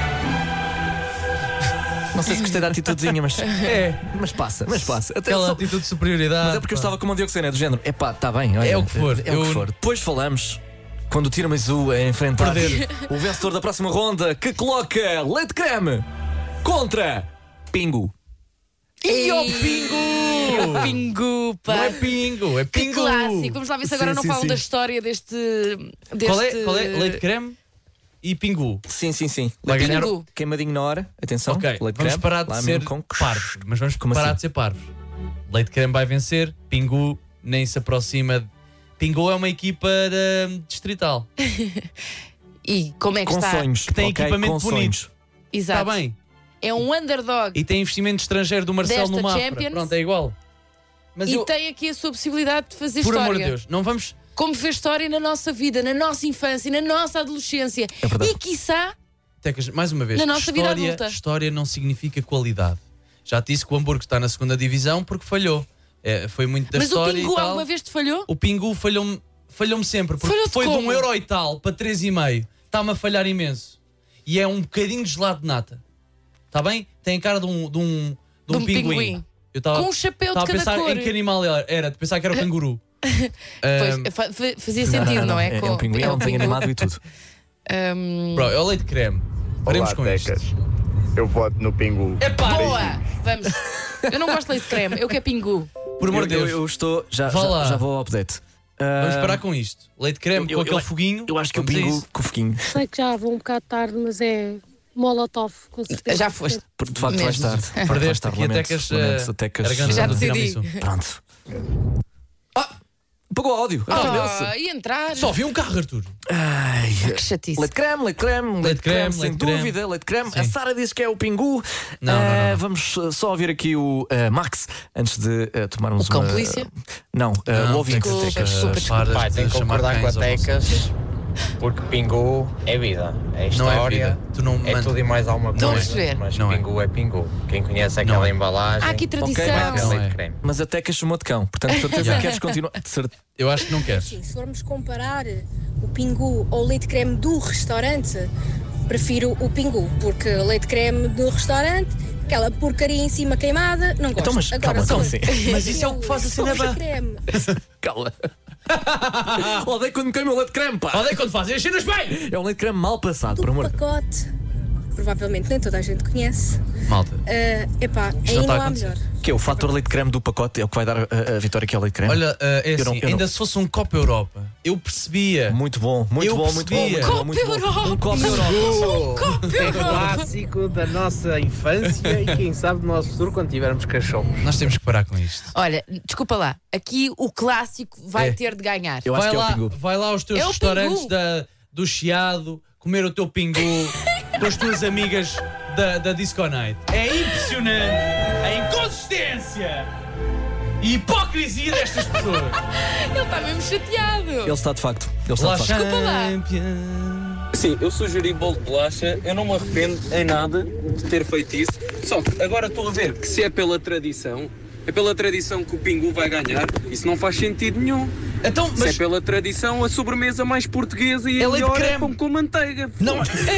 Speaker 3: Não sei se gostei da atitudezinha, mas.
Speaker 4: É.
Speaker 3: Mas passa, mas passa. Até
Speaker 4: Aquela
Speaker 3: só-
Speaker 4: atitude de superioridade.
Speaker 3: Mas é porque eu
Speaker 4: pá.
Speaker 3: estava como o Diogo Sena, do género. Epá, está bem, olha,
Speaker 4: É o que for.
Speaker 3: É o que
Speaker 4: Eu-
Speaker 3: for. Depois falamos. Quando o Tiramisu é enfrentar
Speaker 4: Perder.
Speaker 3: o vencedor da próxima ronda que coloca leite creme contra Pingu.
Speaker 4: E o
Speaker 2: Ei,
Speaker 4: Pingu!
Speaker 2: o Pingu, pá.
Speaker 4: Não é Pingo, é
Speaker 2: Que
Speaker 4: Pingu!
Speaker 2: clássico. Vamos lá ver se agora
Speaker 3: Sim,
Speaker 2: não
Speaker 3: sim,
Speaker 2: falam
Speaker 3: sim.
Speaker 2: da história deste. deste...
Speaker 4: Qual é, qual é? Leite creme e Pingu.
Speaker 3: Sim, sim, sim.
Speaker 4: Vai
Speaker 3: Leite
Speaker 4: ganhar
Speaker 3: creme,
Speaker 2: o-
Speaker 3: queimadinho na hora. Atenção.
Speaker 4: Ok,
Speaker 3: leite
Speaker 4: vamos
Speaker 3: creme,
Speaker 4: parar de
Speaker 3: lá
Speaker 4: ser
Speaker 3: mesmo com-
Speaker 4: parvos. Mas vamos
Speaker 3: Como
Speaker 4: parar
Speaker 3: assim?
Speaker 4: de ser parvos. Leite creme vai vencer, Pingu nem se aproxima. de- Pingu é uma equipa uh, distrital.
Speaker 2: E como é que
Speaker 3: Com
Speaker 2: está?
Speaker 3: sonhos.
Speaker 4: Que tem
Speaker 3: ok?
Speaker 4: equipamento
Speaker 3: com
Speaker 4: bonito.
Speaker 3: sonhos.
Speaker 2: Exato.
Speaker 4: Está bem.
Speaker 2: É um underdog
Speaker 4: E tem investimento estrangeiro do Marcelo
Speaker 2: Desta
Speaker 4: no Mafra.
Speaker 2: Champions.
Speaker 4: Pronto, é igual. Mas
Speaker 2: e
Speaker 4: eu,
Speaker 2: tem aqui a sua possibilidade de fazer
Speaker 4: por
Speaker 2: história.
Speaker 4: amor de Deus, não vamos.
Speaker 2: Como fez história na nossa vida, na nossa infância, na nossa adolescência.
Speaker 3: É verdade.
Speaker 2: E quiçá,
Speaker 4: Tecas, mais uma vez,
Speaker 2: Na nossa vida
Speaker 4: história,
Speaker 2: adulta.
Speaker 4: história não significa qualidade. Já te disse que o Hamburgo está na segunda divisão porque falhou. É, foi muito da
Speaker 2: Mas
Speaker 4: história.
Speaker 2: o Pingu
Speaker 4: e tal.
Speaker 2: alguma vez te falhou?
Speaker 4: O Pingu falhou-me falhou sempre, porque
Speaker 2: Falhou-te
Speaker 4: foi de
Speaker 2: como?
Speaker 4: um euro e tal para três e meio. Está-me a falhar imenso. E é um bocadinho de gelado de nata. Está bem? Tem a cara de um, de um, de um,
Speaker 2: De um
Speaker 4: pinguim.
Speaker 2: pinguim.
Speaker 4: Eu tava,
Speaker 2: Com um chapéu de
Speaker 4: tava
Speaker 2: cada
Speaker 4: a pensar
Speaker 2: cor.
Speaker 4: em que animal era, era de pensar que era o canguru.
Speaker 2: Pois,
Speaker 4: Um,
Speaker 2: fa- fa- fazia sentido, não, é?
Speaker 3: É, é um pinguim, é um desenho animado e tudo.
Speaker 2: Um...
Speaker 4: Bro, é o leite creme. Faremos
Speaker 5: Olá,
Speaker 4: com
Speaker 5: Tecas.
Speaker 4: isto.
Speaker 5: Eu voto no Pingu.
Speaker 2: Epá, boa! Vamos. Eu não gosto de leite de creme, eu quero pingu.
Speaker 4: Por amor
Speaker 3: eu,
Speaker 4: de Deus.
Speaker 3: Eu, eu estou. Já,
Speaker 4: Vá
Speaker 3: já,
Speaker 4: lá.
Speaker 3: já vou ao update.
Speaker 4: Vamos
Speaker 3: Ah,
Speaker 4: parar com isto. Leite creme
Speaker 3: eu-
Speaker 4: com
Speaker 3: eu-
Speaker 4: aquele
Speaker 3: eu-
Speaker 4: foguinho.
Speaker 3: Eu acho que o
Speaker 4: Vamos a
Speaker 3: pingu
Speaker 4: isso.
Speaker 3: com o foguinho.
Speaker 7: Sei que já vou um bocado tarde, mas é Molotov, com certeza.
Speaker 2: Já foste.
Speaker 3: Por- De facto, vais
Speaker 2: Mesmo.
Speaker 3: tarde. Vais
Speaker 4: Perdeste
Speaker 3: tarde,
Speaker 4: aqui a
Speaker 3: lamento,
Speaker 4: Tecas,
Speaker 3: lamento,
Speaker 4: eh,
Speaker 3: Tecas,
Speaker 4: era grande
Speaker 2: Já
Speaker 4: do
Speaker 2: decidi.
Speaker 4: tiramisu.
Speaker 3: Pronto. Ah! Apagou o áudio.
Speaker 2: Oh, e entrar.
Speaker 4: Só vi um carro, Arthur.
Speaker 3: Ai,
Speaker 2: Que chatice.
Speaker 3: leite creme, leite creme, leite,
Speaker 4: Leite creme,
Speaker 3: sem
Speaker 4: leite creme.
Speaker 3: dúvida, leite creme. A
Speaker 4: Sim.
Speaker 3: Sara disse que é o pingu.
Speaker 4: Não, não, não,
Speaker 3: Ah,
Speaker 4: não.
Speaker 3: Vamos uh, só ouvir aqui o uh, Max antes de uh, tomarmos
Speaker 2: O cão
Speaker 3: uma.
Speaker 2: polícia?
Speaker 3: Não, uh,
Speaker 4: Não,
Speaker 3: o ouvinte.
Speaker 2: desculpa,
Speaker 3: Tecas.
Speaker 2: desculpa, desculpa.
Speaker 4: Paras
Speaker 15: Pai,
Speaker 4: de
Speaker 15: tenho que
Speaker 4: chamar
Speaker 15: concordar com a
Speaker 4: cães ao
Speaker 15: Tecas, porque Pingu é vida, é
Speaker 4: Não é
Speaker 15: história,
Speaker 4: vida. Tu não
Speaker 15: é
Speaker 4: man-
Speaker 15: tudo e mais alguma
Speaker 2: Estou a
Speaker 15: coisa,
Speaker 2: perceber.
Speaker 15: mas
Speaker 4: Não é.
Speaker 15: Pingu é Pingu. Quem conhece
Speaker 4: Não
Speaker 15: aquela
Speaker 4: é.
Speaker 15: embalagem,
Speaker 2: Há aqui tradição.
Speaker 3: Ok,
Speaker 15: é
Speaker 3: Max.
Speaker 15: leite
Speaker 4: Não é.
Speaker 15: creme.
Speaker 3: Mas a Tecas chamou de cão, portanto, de certeza
Speaker 4: Yeah.
Speaker 3: queres continuar. De certeza.
Speaker 4: Eu acho que não queres.
Speaker 7: Se formos comparar o pingu ou o leite creme do restaurante, prefiro o pingu, porque o leite creme do restaurante, aquela porcaria em cima queimada, não gosto.
Speaker 3: Então, mas
Speaker 7: Agora,
Speaker 3: calma,
Speaker 7: só
Speaker 3: como assim?
Speaker 4: Mas isso é o que faz a cena
Speaker 7: leite
Speaker 4: ba-
Speaker 7: creme.
Speaker 3: Cala. Odeio quando me queima o leite creme, pá.
Speaker 4: Olha aí quando fazem as cenas bem!
Speaker 3: É um leite creme mal passado, por
Speaker 7: Do
Speaker 3: amor de Deus.
Speaker 7: pacote, provavelmente nem toda a gente conhece.
Speaker 4: Malta.
Speaker 7: Ah, epá,
Speaker 4: Isto
Speaker 7: aí
Speaker 4: não
Speaker 7: não,
Speaker 4: está a
Speaker 7: há
Speaker 4: acontecer.
Speaker 7: melhor.
Speaker 3: Que é o fator leite creme do pacote, é o que vai dar a, a vitória que é o leite creme.
Speaker 4: Olha, uh, é
Speaker 3: Eu
Speaker 4: assim,
Speaker 3: não- eu
Speaker 4: ainda
Speaker 3: não.
Speaker 4: se fosse um Copa Europa, eu percebia.
Speaker 3: Muito bom, muito
Speaker 4: Eu
Speaker 3: bom, muito bom,
Speaker 4: percebia.
Speaker 3: muito bom, muito bom.
Speaker 2: Copa
Speaker 3: Um copo Europa.
Speaker 7: Copa
Speaker 22: É
Speaker 7: Europa.
Speaker 22: clássico da nossa infância e quem sabe do nosso futuro quando tivermos cachorros.
Speaker 4: Nós temos que parar com isto.
Speaker 2: Olha, desculpa lá. Aqui o clássico vai
Speaker 4: É.
Speaker 2: ter de ganhar.
Speaker 3: Eu acho
Speaker 4: Vai
Speaker 3: que é
Speaker 4: lá,
Speaker 3: o pingu.
Speaker 4: vai lá aos teus
Speaker 2: É o
Speaker 4: restaurantes
Speaker 2: pingu.
Speaker 4: da, do Chiado, comer o teu pingu com as tuas amigas da, da Disco Night. É impressionante a inconsistência e hipocrisia destas pessoas.
Speaker 2: Ele está mesmo chateado.
Speaker 3: Ele está de facto. Ele está
Speaker 4: Lá
Speaker 3: de facto.
Speaker 2: Desculpa lá.
Speaker 9: Sim, eu sugeri bolo de bolacha, eu não me arrependo em nada de ter feito isso. Só que agora estou a ver que se é pela tradição, é pela tradição que o Pingu vai ganhar, isso não faz sentido nenhum.
Speaker 4: Então,
Speaker 9: Se é
Speaker 4: mas
Speaker 9: pela tradição, a sobremesa mais portuguesa e
Speaker 4: É
Speaker 9: a
Speaker 4: leite
Speaker 9: melhor é
Speaker 4: creme.
Speaker 9: pão com manteiga.
Speaker 4: não.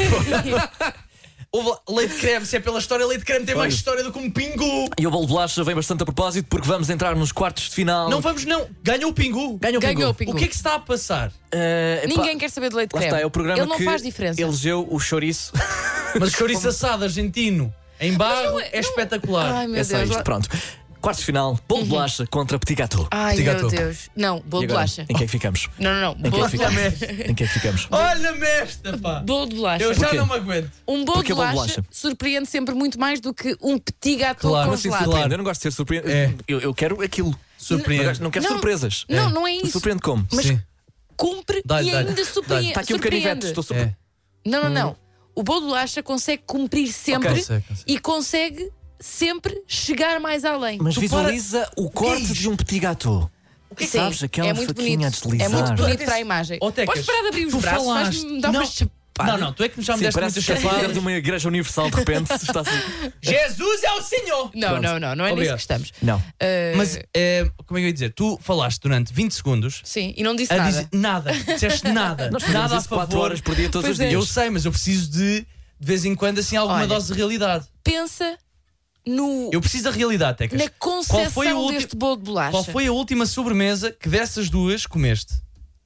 Speaker 4: Houve lá, leite creme, se é pela história, leite creme tem mais
Speaker 3: Olha.
Speaker 4: história do que um pingu.
Speaker 3: E o bolo de bolacha vem bastante a propósito porque vamos entrar nos quartos de final.
Speaker 4: Não vamos, não. Ganhou o pingu.
Speaker 3: Ganha o
Speaker 2: Ganhou
Speaker 3: pingu.
Speaker 2: o pingu.
Speaker 4: O que é que se está a passar?
Speaker 3: Eh, epá,
Speaker 2: Ninguém quer saber de leite
Speaker 3: Lá
Speaker 2: creme.
Speaker 3: está, é o programa
Speaker 2: Ele não
Speaker 3: que
Speaker 2: faz diferença.
Speaker 3: elegeu o chouriço.
Speaker 4: Mas chouriço assado argentino em barro é, espetacular.
Speaker 2: Ai, meu
Speaker 3: É só
Speaker 2: Deus.
Speaker 3: isto, pronto. Quartos de final, bolo de bolacha contra petit gâteau.
Speaker 2: Ai,
Speaker 4: Petit
Speaker 2: meu
Speaker 4: gâteau.
Speaker 2: Deus. Não, bolo
Speaker 3: E
Speaker 2: de
Speaker 3: agora,
Speaker 2: bolacha.
Speaker 3: em que é que ficamos?
Speaker 2: Não, não, não.
Speaker 3: Em que é
Speaker 2: Bolo
Speaker 3: que
Speaker 2: de
Speaker 3: ficamos?
Speaker 2: bolacha.
Speaker 3: Em que é que ficamos?
Speaker 4: Olha-me esta, pá.
Speaker 2: Bolo de bolacha.
Speaker 4: Eu já
Speaker 3: Porquê?
Speaker 4: não me aguento.
Speaker 2: Um bolo
Speaker 3: Porquê
Speaker 2: de
Speaker 3: bolo de
Speaker 2: bolacha
Speaker 3: bolacha?
Speaker 2: surpreende sempre muito mais do que um petit gâteau
Speaker 4: Claro.
Speaker 3: Mas sim,
Speaker 2: congelado.
Speaker 3: surpreende. Eu não gosto de ser surpreendido.
Speaker 4: É.
Speaker 3: Eu, eu quero aquilo.
Speaker 4: Surpreende.
Speaker 3: Não quero
Speaker 2: Não,
Speaker 3: surpresas.
Speaker 2: Não, não é isso.
Speaker 3: Surpreende como?
Speaker 2: Mas
Speaker 4: Sim.
Speaker 2: cumpre
Speaker 4: Dá-lhe,
Speaker 2: e
Speaker 4: dá-lhe.
Speaker 2: ainda surpreende.
Speaker 3: Está aqui um
Speaker 2: surpreende.
Speaker 3: canivete. Estou surpre...
Speaker 4: É.
Speaker 2: Não, não, não. O bolo de bolacha consegue cumprir sempre
Speaker 4: Ok. Consegue, consegue.
Speaker 2: e consegue sempre chegar mais além.
Speaker 3: Mas
Speaker 2: Tu
Speaker 3: visualiza o corte de um petit gâteau.
Speaker 2: para... Sim,
Speaker 3: Sabes, aquela
Speaker 2: é muito
Speaker 3: faquinha a
Speaker 2: bonito.
Speaker 3: deslizar.
Speaker 2: É muito bonito para a imagem.
Speaker 4: Ó, Tecas,
Speaker 2: Podes parar de abrir os
Speaker 4: tu
Speaker 2: braços,
Speaker 4: falaste-
Speaker 2: mas me dá
Speaker 4: Não.
Speaker 2: uma chapada.
Speaker 4: Não, não, tu é que já me
Speaker 3: Sim,
Speaker 4: deste
Speaker 3: parece
Speaker 4: muitas
Speaker 3: que está de
Speaker 4: chapadas.
Speaker 3: uma igreja universal de repente. Está assim.
Speaker 4: Jesus é o Senhor!
Speaker 2: Não,
Speaker 3: Pronto.
Speaker 2: não, não, não é nisso
Speaker 4: Obrigado.
Speaker 2: que estamos.
Speaker 3: Não.
Speaker 2: Uh,
Speaker 4: Mas, é, como é que eu ia dizer? Tu falaste durante vinte segundos
Speaker 2: Sim, e não disse
Speaker 4: a
Speaker 2: nada.
Speaker 4: dizer nada. Disseste nada.
Speaker 3: Nós fazemos
Speaker 4: nada a
Speaker 3: isso quatro
Speaker 4: favor.
Speaker 3: horas por dia, todos
Speaker 2: Pois
Speaker 3: os
Speaker 2: é.
Speaker 3: dias.
Speaker 4: Eu sei, mas eu preciso de, de vez em quando, assim, alguma
Speaker 2: Olha.
Speaker 4: dose de realidade.
Speaker 2: Pensa no,
Speaker 4: Eu preciso da realidade, Tecas.
Speaker 2: na
Speaker 4: Qual foi, a
Speaker 2: concepção
Speaker 4: ulti-
Speaker 2: deste bolo de bolacha.
Speaker 4: Qual foi a última sobremesa que dessas duas comeste?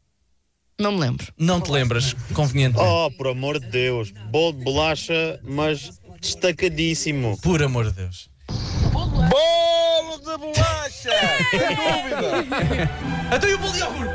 Speaker 2: Não me lembro.
Speaker 4: Não te lembras, convenientemente.
Speaker 11: Oh, por amor de Deus, bolo de bolacha, mas destacadíssimo.
Speaker 4: Por amor de Deus.
Speaker 6: Bolo de bolacha! Sem dúvida!
Speaker 4: Então e o bolo de iogurte?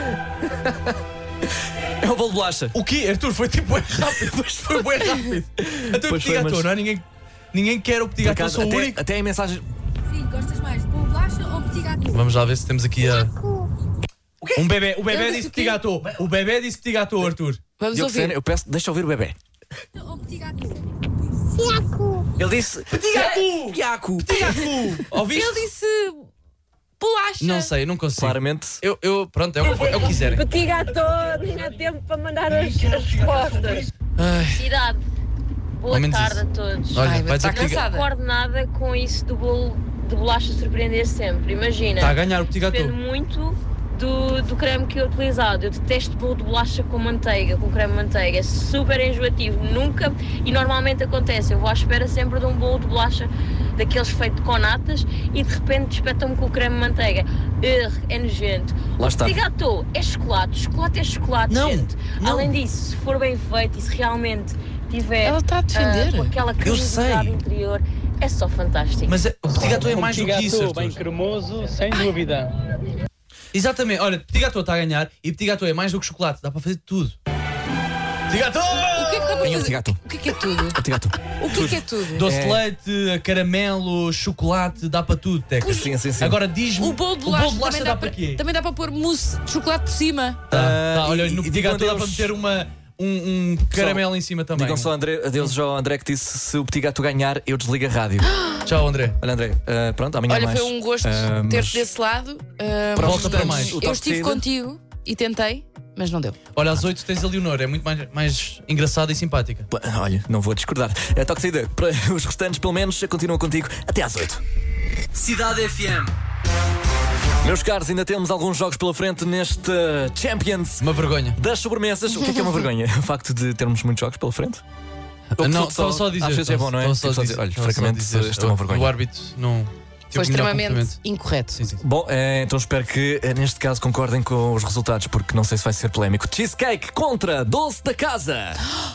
Speaker 3: É o bolo de bolacha.
Speaker 4: O quê, Arthur? Foi tipo bem rápido. Foi bem rápido. Então e o
Speaker 3: Pois
Speaker 4: petit
Speaker 3: foi,
Speaker 4: gâteau,
Speaker 3: mas-
Speaker 4: não é? Ninguém, ninguém quer o petit
Speaker 3: Por
Speaker 4: gâteau,
Speaker 3: acaso,
Speaker 4: sou o
Speaker 3: até,
Speaker 4: único.
Speaker 3: até em mensagem.
Speaker 7: Sim, gostas mais de bolo de bolacha ou petit gâteau?
Speaker 4: Vamos lá ver se temos aqui a... Um bebê, o bebê
Speaker 2: Ele
Speaker 4: disse
Speaker 2: disse o
Speaker 4: petit
Speaker 2: quê?
Speaker 4: gâteau. O bebê disse petit gâteau, Arthur.
Speaker 2: Vamos
Speaker 3: Diocesano,
Speaker 2: ouvir.
Speaker 3: eu peço, deixa ouvir o bebê.
Speaker 7: Ou petit gâteau?
Speaker 3: Ele disse.
Speaker 4: Petit gâteau!
Speaker 3: Piaco.
Speaker 4: Petit gâteau! Ouviste?
Speaker 2: Ele disse bolacha.
Speaker 4: Não sei, não consigo.
Speaker 3: Claramente.
Speaker 4: Eu, eu, pronto, é o, é o que quiserem.
Speaker 20: Petit gâteau, nem há tempo para mandar as, as respostas.
Speaker 4: Ai,
Speaker 13: Cidade. Boa
Speaker 4: Ao menos
Speaker 13: tarde
Speaker 4: isso.
Speaker 13: a todos.
Speaker 4: olha,
Speaker 2: Ai,
Speaker 4: vai
Speaker 2: está
Speaker 4: dizer que...
Speaker 2: cansada.
Speaker 13: Não concordo nada com isso do bolo
Speaker 8: de bolacha surpreender sempre. Imagina.
Speaker 4: Está a ganhar o petit gâteau.
Speaker 8: Depende muito do, do creme que eu utilizado. Eu detesto bolo de bolacha com manteiga, com creme de manteiga. É super enjoativo. Nunca, e normalmente acontece, eu vou à espera sempre de um bolo de bolacha daqueles feitos com natas e de repente despetam-me com o creme de manteiga. Urgh, é nojento.
Speaker 3: Lá
Speaker 8: o
Speaker 3: está.
Speaker 8: petit gâteau é chocolate. Chocolate é chocolate,
Speaker 4: Não,
Speaker 8: gente.
Speaker 4: não.
Speaker 8: Além disso, se for bem feito e se realmente tiver
Speaker 2: Ela está a defender.
Speaker 8: ah, com aquela cremosidade interior, é só fantástico.
Speaker 4: Mas é, o petit gâteau é mais do que isso, Arthur.
Speaker 10: bem cremoso, sem dúvida.
Speaker 4: Exatamente, olha, petit gâteau está a ganhar e petit gâteau é mais do que chocolate, dá para fazer tudo. Petit gâteau!
Speaker 2: O que é que dá para
Speaker 3: Ganha o
Speaker 2: fazer?
Speaker 3: petit gâteau.
Speaker 2: O que é que é tudo?
Speaker 3: Petit gâteau.
Speaker 2: O que é que é tudo?
Speaker 4: Doce de
Speaker 3: É.
Speaker 4: leite, caramelo, chocolate, dá para tudo, Teca.
Speaker 3: Sim, sim, sim.
Speaker 4: Agora diz-me,
Speaker 2: O bolo de
Speaker 4: o bolo
Speaker 2: bolacha
Speaker 4: de bolacha
Speaker 2: também
Speaker 4: dá
Speaker 2: dá
Speaker 4: para
Speaker 2: para
Speaker 4: quê?
Speaker 2: também dá para pôr mousse de chocolate por cima.
Speaker 4: Tá,
Speaker 3: Ah,
Speaker 4: tá, olha,
Speaker 3: e-
Speaker 4: no
Speaker 3: e
Speaker 4: petit
Speaker 3: digam
Speaker 4: gâteau dá para
Speaker 3: adeus.
Speaker 4: meter uma, um, um caramelo em cima também.
Speaker 3: Digam só André, adeus já ao André que disse se o petit gâteau ganhar, eu desligo a rádio.
Speaker 4: Tchau, André.
Speaker 3: Olha, André, ah, pronto, amanhã
Speaker 2: Olha,
Speaker 3: mais.
Speaker 2: foi um gosto
Speaker 3: Ah, mas
Speaker 2: ter-te desse lado. Ah,
Speaker 3: para os
Speaker 4: Volta para
Speaker 3: restantes,
Speaker 4: mais.
Speaker 3: o
Speaker 2: eu
Speaker 3: toque de
Speaker 2: estive
Speaker 3: saída?
Speaker 2: contigo e tentei, mas não deu.
Speaker 4: Olha, às oito tens a Leonor, é muito mais, mais engraçada e simpática.
Speaker 3: Pá, olha, não vou discordar. É toque de saída. Para os restantes, pelo menos, continuam contigo até às oito.
Speaker 1: Cidade F M.
Speaker 3: Meus caros, ainda temos alguns jogos pela frente neste Champions
Speaker 4: Uma vergonha.
Speaker 3: das sobremesas. O que é que é uma vergonha? O facto de termos muitos jogos pela frente? Ou
Speaker 4: Não,
Speaker 3: que
Speaker 4: estava só a dizer.
Speaker 3: Às vezes é bom, não é?
Speaker 4: Estava só a
Speaker 3: Tipo, só
Speaker 4: dizer,
Speaker 3: dizer, olha,
Speaker 4: estava só a
Speaker 3: francamente,
Speaker 4: dizer.
Speaker 3: isto é uma vergonha.
Speaker 4: O árbitro não.
Speaker 2: Foi
Speaker 4: teve o melhor
Speaker 2: extremamente
Speaker 4: comportamento.
Speaker 2: incorreto.
Speaker 4: Sim, sim.
Speaker 3: Bom, eh, então espero que eh, neste caso concordem com os resultados, porque não sei se vai ser polémico. Cheesecake contra doce da casa.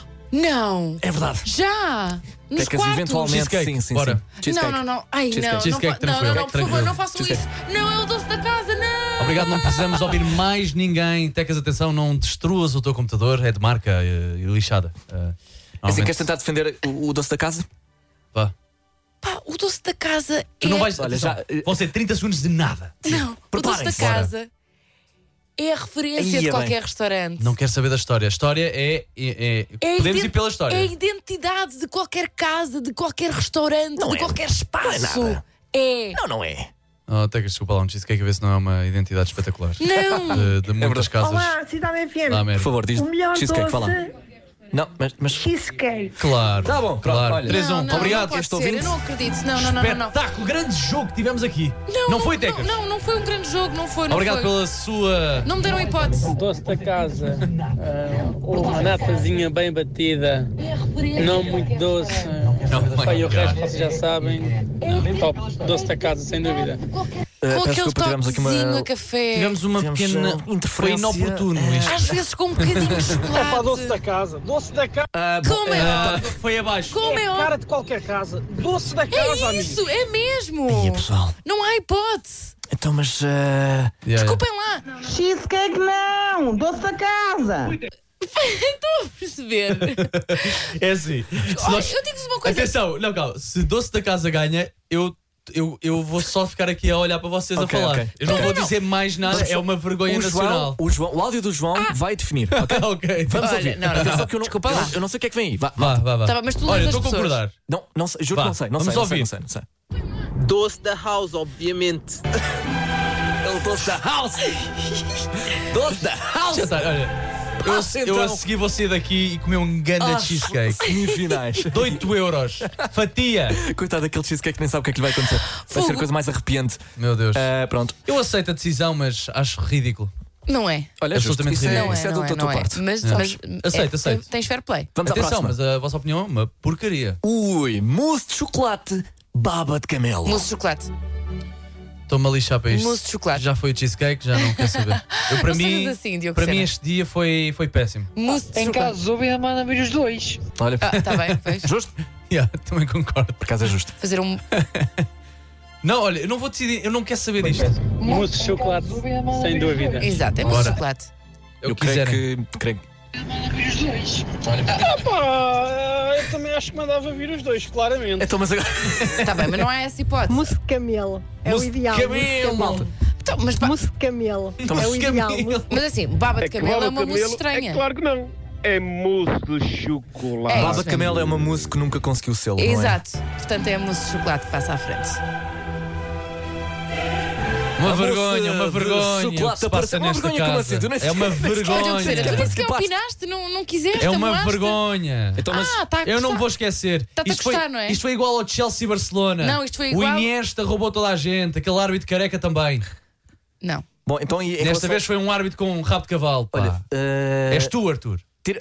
Speaker 2: Não!
Speaker 3: É verdade.
Speaker 2: Já! Nos
Speaker 3: Tecas,
Speaker 2: quartos!
Speaker 3: eventualmente,
Speaker 4: Cheesecake,
Speaker 3: sim, sim,
Speaker 4: bora.
Speaker 3: sim. Cheesecake.
Speaker 2: Não, não, não. Ai,
Speaker 3: Cheesecake.
Speaker 2: não.
Speaker 4: Cheesecake,
Speaker 2: não, fa- não,
Speaker 4: tranquilo,
Speaker 2: não, não, por favor,
Speaker 4: tranquilo.
Speaker 2: não façam
Speaker 3: Cheesecake.
Speaker 2: isso. Não é o doce da casa, não!
Speaker 4: Obrigado, não precisamos ouvir mais ninguém. Tecas, atenção, não destruas o teu computador, é de marca eh, e lixada. Eh,
Speaker 3: É assim,
Speaker 4: normalmente-
Speaker 3: queres tentar defender o, o doce da casa?
Speaker 4: Vá.
Speaker 2: Pá, o doce da casa
Speaker 4: Tu
Speaker 2: é.
Speaker 4: não vais.
Speaker 3: Olha,
Speaker 4: Atenção,
Speaker 3: já, eh,
Speaker 4: vão ser trinta segundos de nada.
Speaker 2: Não, o doce da
Speaker 3: Preparem-se.
Speaker 2: casa é a referência
Speaker 3: Aí
Speaker 2: de
Speaker 3: é
Speaker 2: qualquer
Speaker 3: bem.
Speaker 2: restaurante.
Speaker 4: Não quero saber da história. A história é. é, é-
Speaker 2: É a
Speaker 4: podemos
Speaker 2: ident-
Speaker 4: ir pela história.
Speaker 2: É a identidade de qualquer casa, de qualquer restaurante,
Speaker 3: Não
Speaker 2: de
Speaker 3: é.
Speaker 2: qualquer espaço.
Speaker 3: Não é nada.
Speaker 2: É.
Speaker 3: Não, não é.
Speaker 4: Oh, Tecas, desculpa lá, um cheesecake a ver se não é uma identidade espetacular.
Speaker 2: Não.
Speaker 4: De, de muitas
Speaker 3: verdade.
Speaker 4: casas.
Speaker 23: Olá, Cidade F M.
Speaker 4: Lá,
Speaker 3: Por
Speaker 4: Mary.
Speaker 3: favor, diz
Speaker 23: O melhor
Speaker 3: cheesecake,
Speaker 23: doce,
Speaker 3: fala. Não, mas. mas...
Speaker 23: cheesecake.
Speaker 4: Claro.
Speaker 3: Tá bom, pronto,
Speaker 4: claro.
Speaker 3: olha.
Speaker 4: três a um.
Speaker 2: Não, não,
Speaker 4: Obrigado.
Speaker 2: não pode
Speaker 3: este
Speaker 2: ser,
Speaker 3: ouvinte.
Speaker 2: eu não acredito. Não, não, não, não, não.
Speaker 4: Espetáculo, grande jogo que tivemos aqui.
Speaker 2: Não,
Speaker 4: Não foi, Tecas?
Speaker 2: Não, não foi um grande jogo, não foi. Não
Speaker 4: Obrigado
Speaker 2: foi.
Speaker 4: pela sua.
Speaker 2: Não me deram hipótese.
Speaker 10: Doce da casa, ah, uma natazinha bem batida, não muito doce.
Speaker 4: Não,
Speaker 10: Pá, e o
Speaker 4: my
Speaker 10: resto
Speaker 4: God.
Speaker 10: vocês já sabem. Top, doce da casa, sem dúvida.
Speaker 3: Uh,
Speaker 2: Com
Speaker 3: peço
Speaker 2: aquele
Speaker 3: desculpa, tivemos aqui
Speaker 2: toquezinho
Speaker 3: uma.
Speaker 2: a café.
Speaker 4: Tivemos uma
Speaker 3: Tivemos,
Speaker 4: pequena.
Speaker 3: uh,
Speaker 4: Foi
Speaker 3: interferência.
Speaker 4: inoportuno isto.
Speaker 2: Às vezes com um bocadinho de chocolate.
Speaker 22: É para doce da casa, doce da casa.
Speaker 3: Ah, bom,
Speaker 2: Como é?
Speaker 4: Ah, foi abaixo.
Speaker 2: Como é
Speaker 22: É
Speaker 2: óbvio?
Speaker 22: cara de qualquer casa, doce da casa,
Speaker 2: É
Speaker 22: amigo.
Speaker 2: isso, é mesmo.
Speaker 3: E aí, pessoal?
Speaker 2: Não há hipótese.
Speaker 3: Então, mas. uh,
Speaker 4: Yeah, yeah.
Speaker 2: Desculpem lá.
Speaker 23: Cheesecake não, doce da casa.
Speaker 2: Estou a perceber.
Speaker 4: É assim. Se
Speaker 2: Olha,
Speaker 4: nós-
Speaker 2: eu digo-vos uma coisa.
Speaker 4: Atenção, não, calma. Se doce da casa ganha, eu. Eu, eu vou só ficar aqui a olhar para vocês
Speaker 3: Ok,
Speaker 4: a falar.
Speaker 3: ok.
Speaker 4: Eu não
Speaker 3: Ok.
Speaker 4: vou dizer mais nada, é uma vergonha
Speaker 3: o, João,
Speaker 4: nacional.
Speaker 3: o, João, o áudio do João vai definir. Ok?
Speaker 4: ok.
Speaker 3: Vamos
Speaker 2: Olha,
Speaker 3: ouvir.
Speaker 2: não, não,
Speaker 3: Atenção
Speaker 2: não.
Speaker 3: que eu não,
Speaker 2: Desculpa
Speaker 3: eu
Speaker 2: lá.
Speaker 3: não, eu não sei o que é que vem aí. Vá,
Speaker 4: Vá,
Speaker 3: malta.
Speaker 4: vá, vá.
Speaker 2: Tá bem, mas tu
Speaker 4: Olha,
Speaker 2: lês
Speaker 4: estou a
Speaker 2: as pessoas.
Speaker 4: concordar.
Speaker 3: Não, não sei, juro
Speaker 4: Vá,
Speaker 3: que não sei. Não
Speaker 4: vamos
Speaker 3: sei,
Speaker 4: ouvir.
Speaker 3: não sei, não sei, não sei.
Speaker 21: Doce da house, obviamente.
Speaker 3: É o doce da house. Doce da house.
Speaker 4: Já está, olha. Eu,
Speaker 3: Passa,
Speaker 4: eu
Speaker 3: então.
Speaker 4: a seguir vou sair daqui e comer um ganda
Speaker 3: Ah,
Speaker 4: de cheesecake.
Speaker 3: Semifinais.
Speaker 4: De oito euros. Fatia.
Speaker 3: Coitado daquele cheesecake que nem sabe o que é que lhe vai acontecer. Vai ser a
Speaker 2: Fogo.
Speaker 3: coisa mais arrepiante.
Speaker 4: Meu Deus.
Speaker 3: Ah, pronto.
Speaker 4: Eu aceito a decisão, mas acho ridículo.
Speaker 2: Não é.
Speaker 3: Olha,
Speaker 4: Absolutamente
Speaker 3: justo. Isso é,
Speaker 4: ridículo.
Speaker 2: Não é,
Speaker 3: isso é
Speaker 2: não
Speaker 3: da
Speaker 2: é,
Speaker 3: tua
Speaker 2: não é.
Speaker 3: parte.
Speaker 2: Mas,
Speaker 4: Não.
Speaker 2: mas
Speaker 4: Aceito,
Speaker 2: é,
Speaker 4: aceito.
Speaker 2: Tens fair play.
Speaker 3: Vamos à
Speaker 4: Atenção,
Speaker 3: próxima.
Speaker 4: mas a vossa opinião é uma porcaria.
Speaker 3: Ui, mousse de chocolate, baba de camelo.
Speaker 2: Mousse de chocolate.
Speaker 4: Estou-me a lixar para isto.
Speaker 2: Mousse de chocolate.
Speaker 4: Já foi o cheesecake, já não quero saber. Eu, para
Speaker 2: Não
Speaker 4: mim,
Speaker 2: sejas assim, Diogo
Speaker 4: para mim
Speaker 2: Sena.
Speaker 4: este dia foi, foi péssimo.
Speaker 2: Mousse de
Speaker 21: Em
Speaker 2: chocolate.
Speaker 21: caso de ouvir, manda vir os dois.
Speaker 3: Olha,
Speaker 2: Ah, tá bem, pois.
Speaker 3: justo?
Speaker 4: Yeah, também concordo.
Speaker 3: Por acaso é justo.
Speaker 2: Fazer um.
Speaker 4: Não, olha, eu não vou decidir, eu não quero saber disto.
Speaker 21: Mousse de chocolate, sem dúvida.
Speaker 2: Exato, é mousse de
Speaker 4: Bora.
Speaker 2: chocolate.
Speaker 4: É o
Speaker 3: Eu
Speaker 4: que
Speaker 3: creio
Speaker 4: quiserem.
Speaker 3: que. Creio.
Speaker 22: Ah, pá, eu também acho que mandava vir os dois, claramente.
Speaker 3: Então, mas agora.
Speaker 2: Tá bem, mas não há essa hipótese.
Speaker 23: Mousse de camelo. É
Speaker 3: Mousse
Speaker 23: o
Speaker 3: de
Speaker 23: ideal.
Speaker 3: camelo, malta.
Speaker 2: Então, mas, pá,
Speaker 23: Mousse de camelo.
Speaker 3: Então,
Speaker 23: é
Speaker 3: mas
Speaker 23: o ideal.
Speaker 4: camelo.
Speaker 23: Mousse-
Speaker 2: mas assim, baba de camelo é uma mousse
Speaker 6: É
Speaker 2: estranha.
Speaker 6: claro que não. É mousse de chocolate.
Speaker 2: É
Speaker 3: Baba
Speaker 2: isso
Speaker 3: de camelo é uma mousse que nunca conseguiu selo, não é?
Speaker 2: Exato. Portanto, é a mousse de chocolate que passa à frente.
Speaker 4: Uma
Speaker 3: A
Speaker 4: vergonha,
Speaker 3: moça
Speaker 4: uma
Speaker 3: de
Speaker 4: vergonha.
Speaker 3: chocolate
Speaker 4: o que se
Speaker 3: apareceu.
Speaker 4: passa
Speaker 3: Uma
Speaker 4: nesta
Speaker 3: vergonha, como
Speaker 4: casa.
Speaker 3: assim? Tu nem
Speaker 4: É uma
Speaker 3: sequer- nem sequer-
Speaker 4: vergonha.
Speaker 2: Tu nem sequer
Speaker 3: participaste.
Speaker 2: opinaste, não, não quiseste.
Speaker 4: É uma
Speaker 2: amoaste.
Speaker 4: vergonha.
Speaker 3: Então, mas
Speaker 2: Ah, tá a
Speaker 4: Eu não
Speaker 2: gostar.
Speaker 4: vou esquecer.
Speaker 2: Tá-te a
Speaker 4: Isto foi,
Speaker 2: gostar, não é?
Speaker 4: isto foi igual ao Chelsea e Barcelona.
Speaker 2: Não, isto foi
Speaker 4: O
Speaker 2: igual-
Speaker 4: Iniesta roubou toda a gente. Aquele árbitro careca também.
Speaker 2: Não.
Speaker 3: Bom, então, e em
Speaker 4: Desta
Speaker 3: relação-
Speaker 4: vez foi um árbitro com um rabo de cavalo. Pá.
Speaker 3: Olha, eh,
Speaker 4: És tu, Arthur.
Speaker 3: Tira...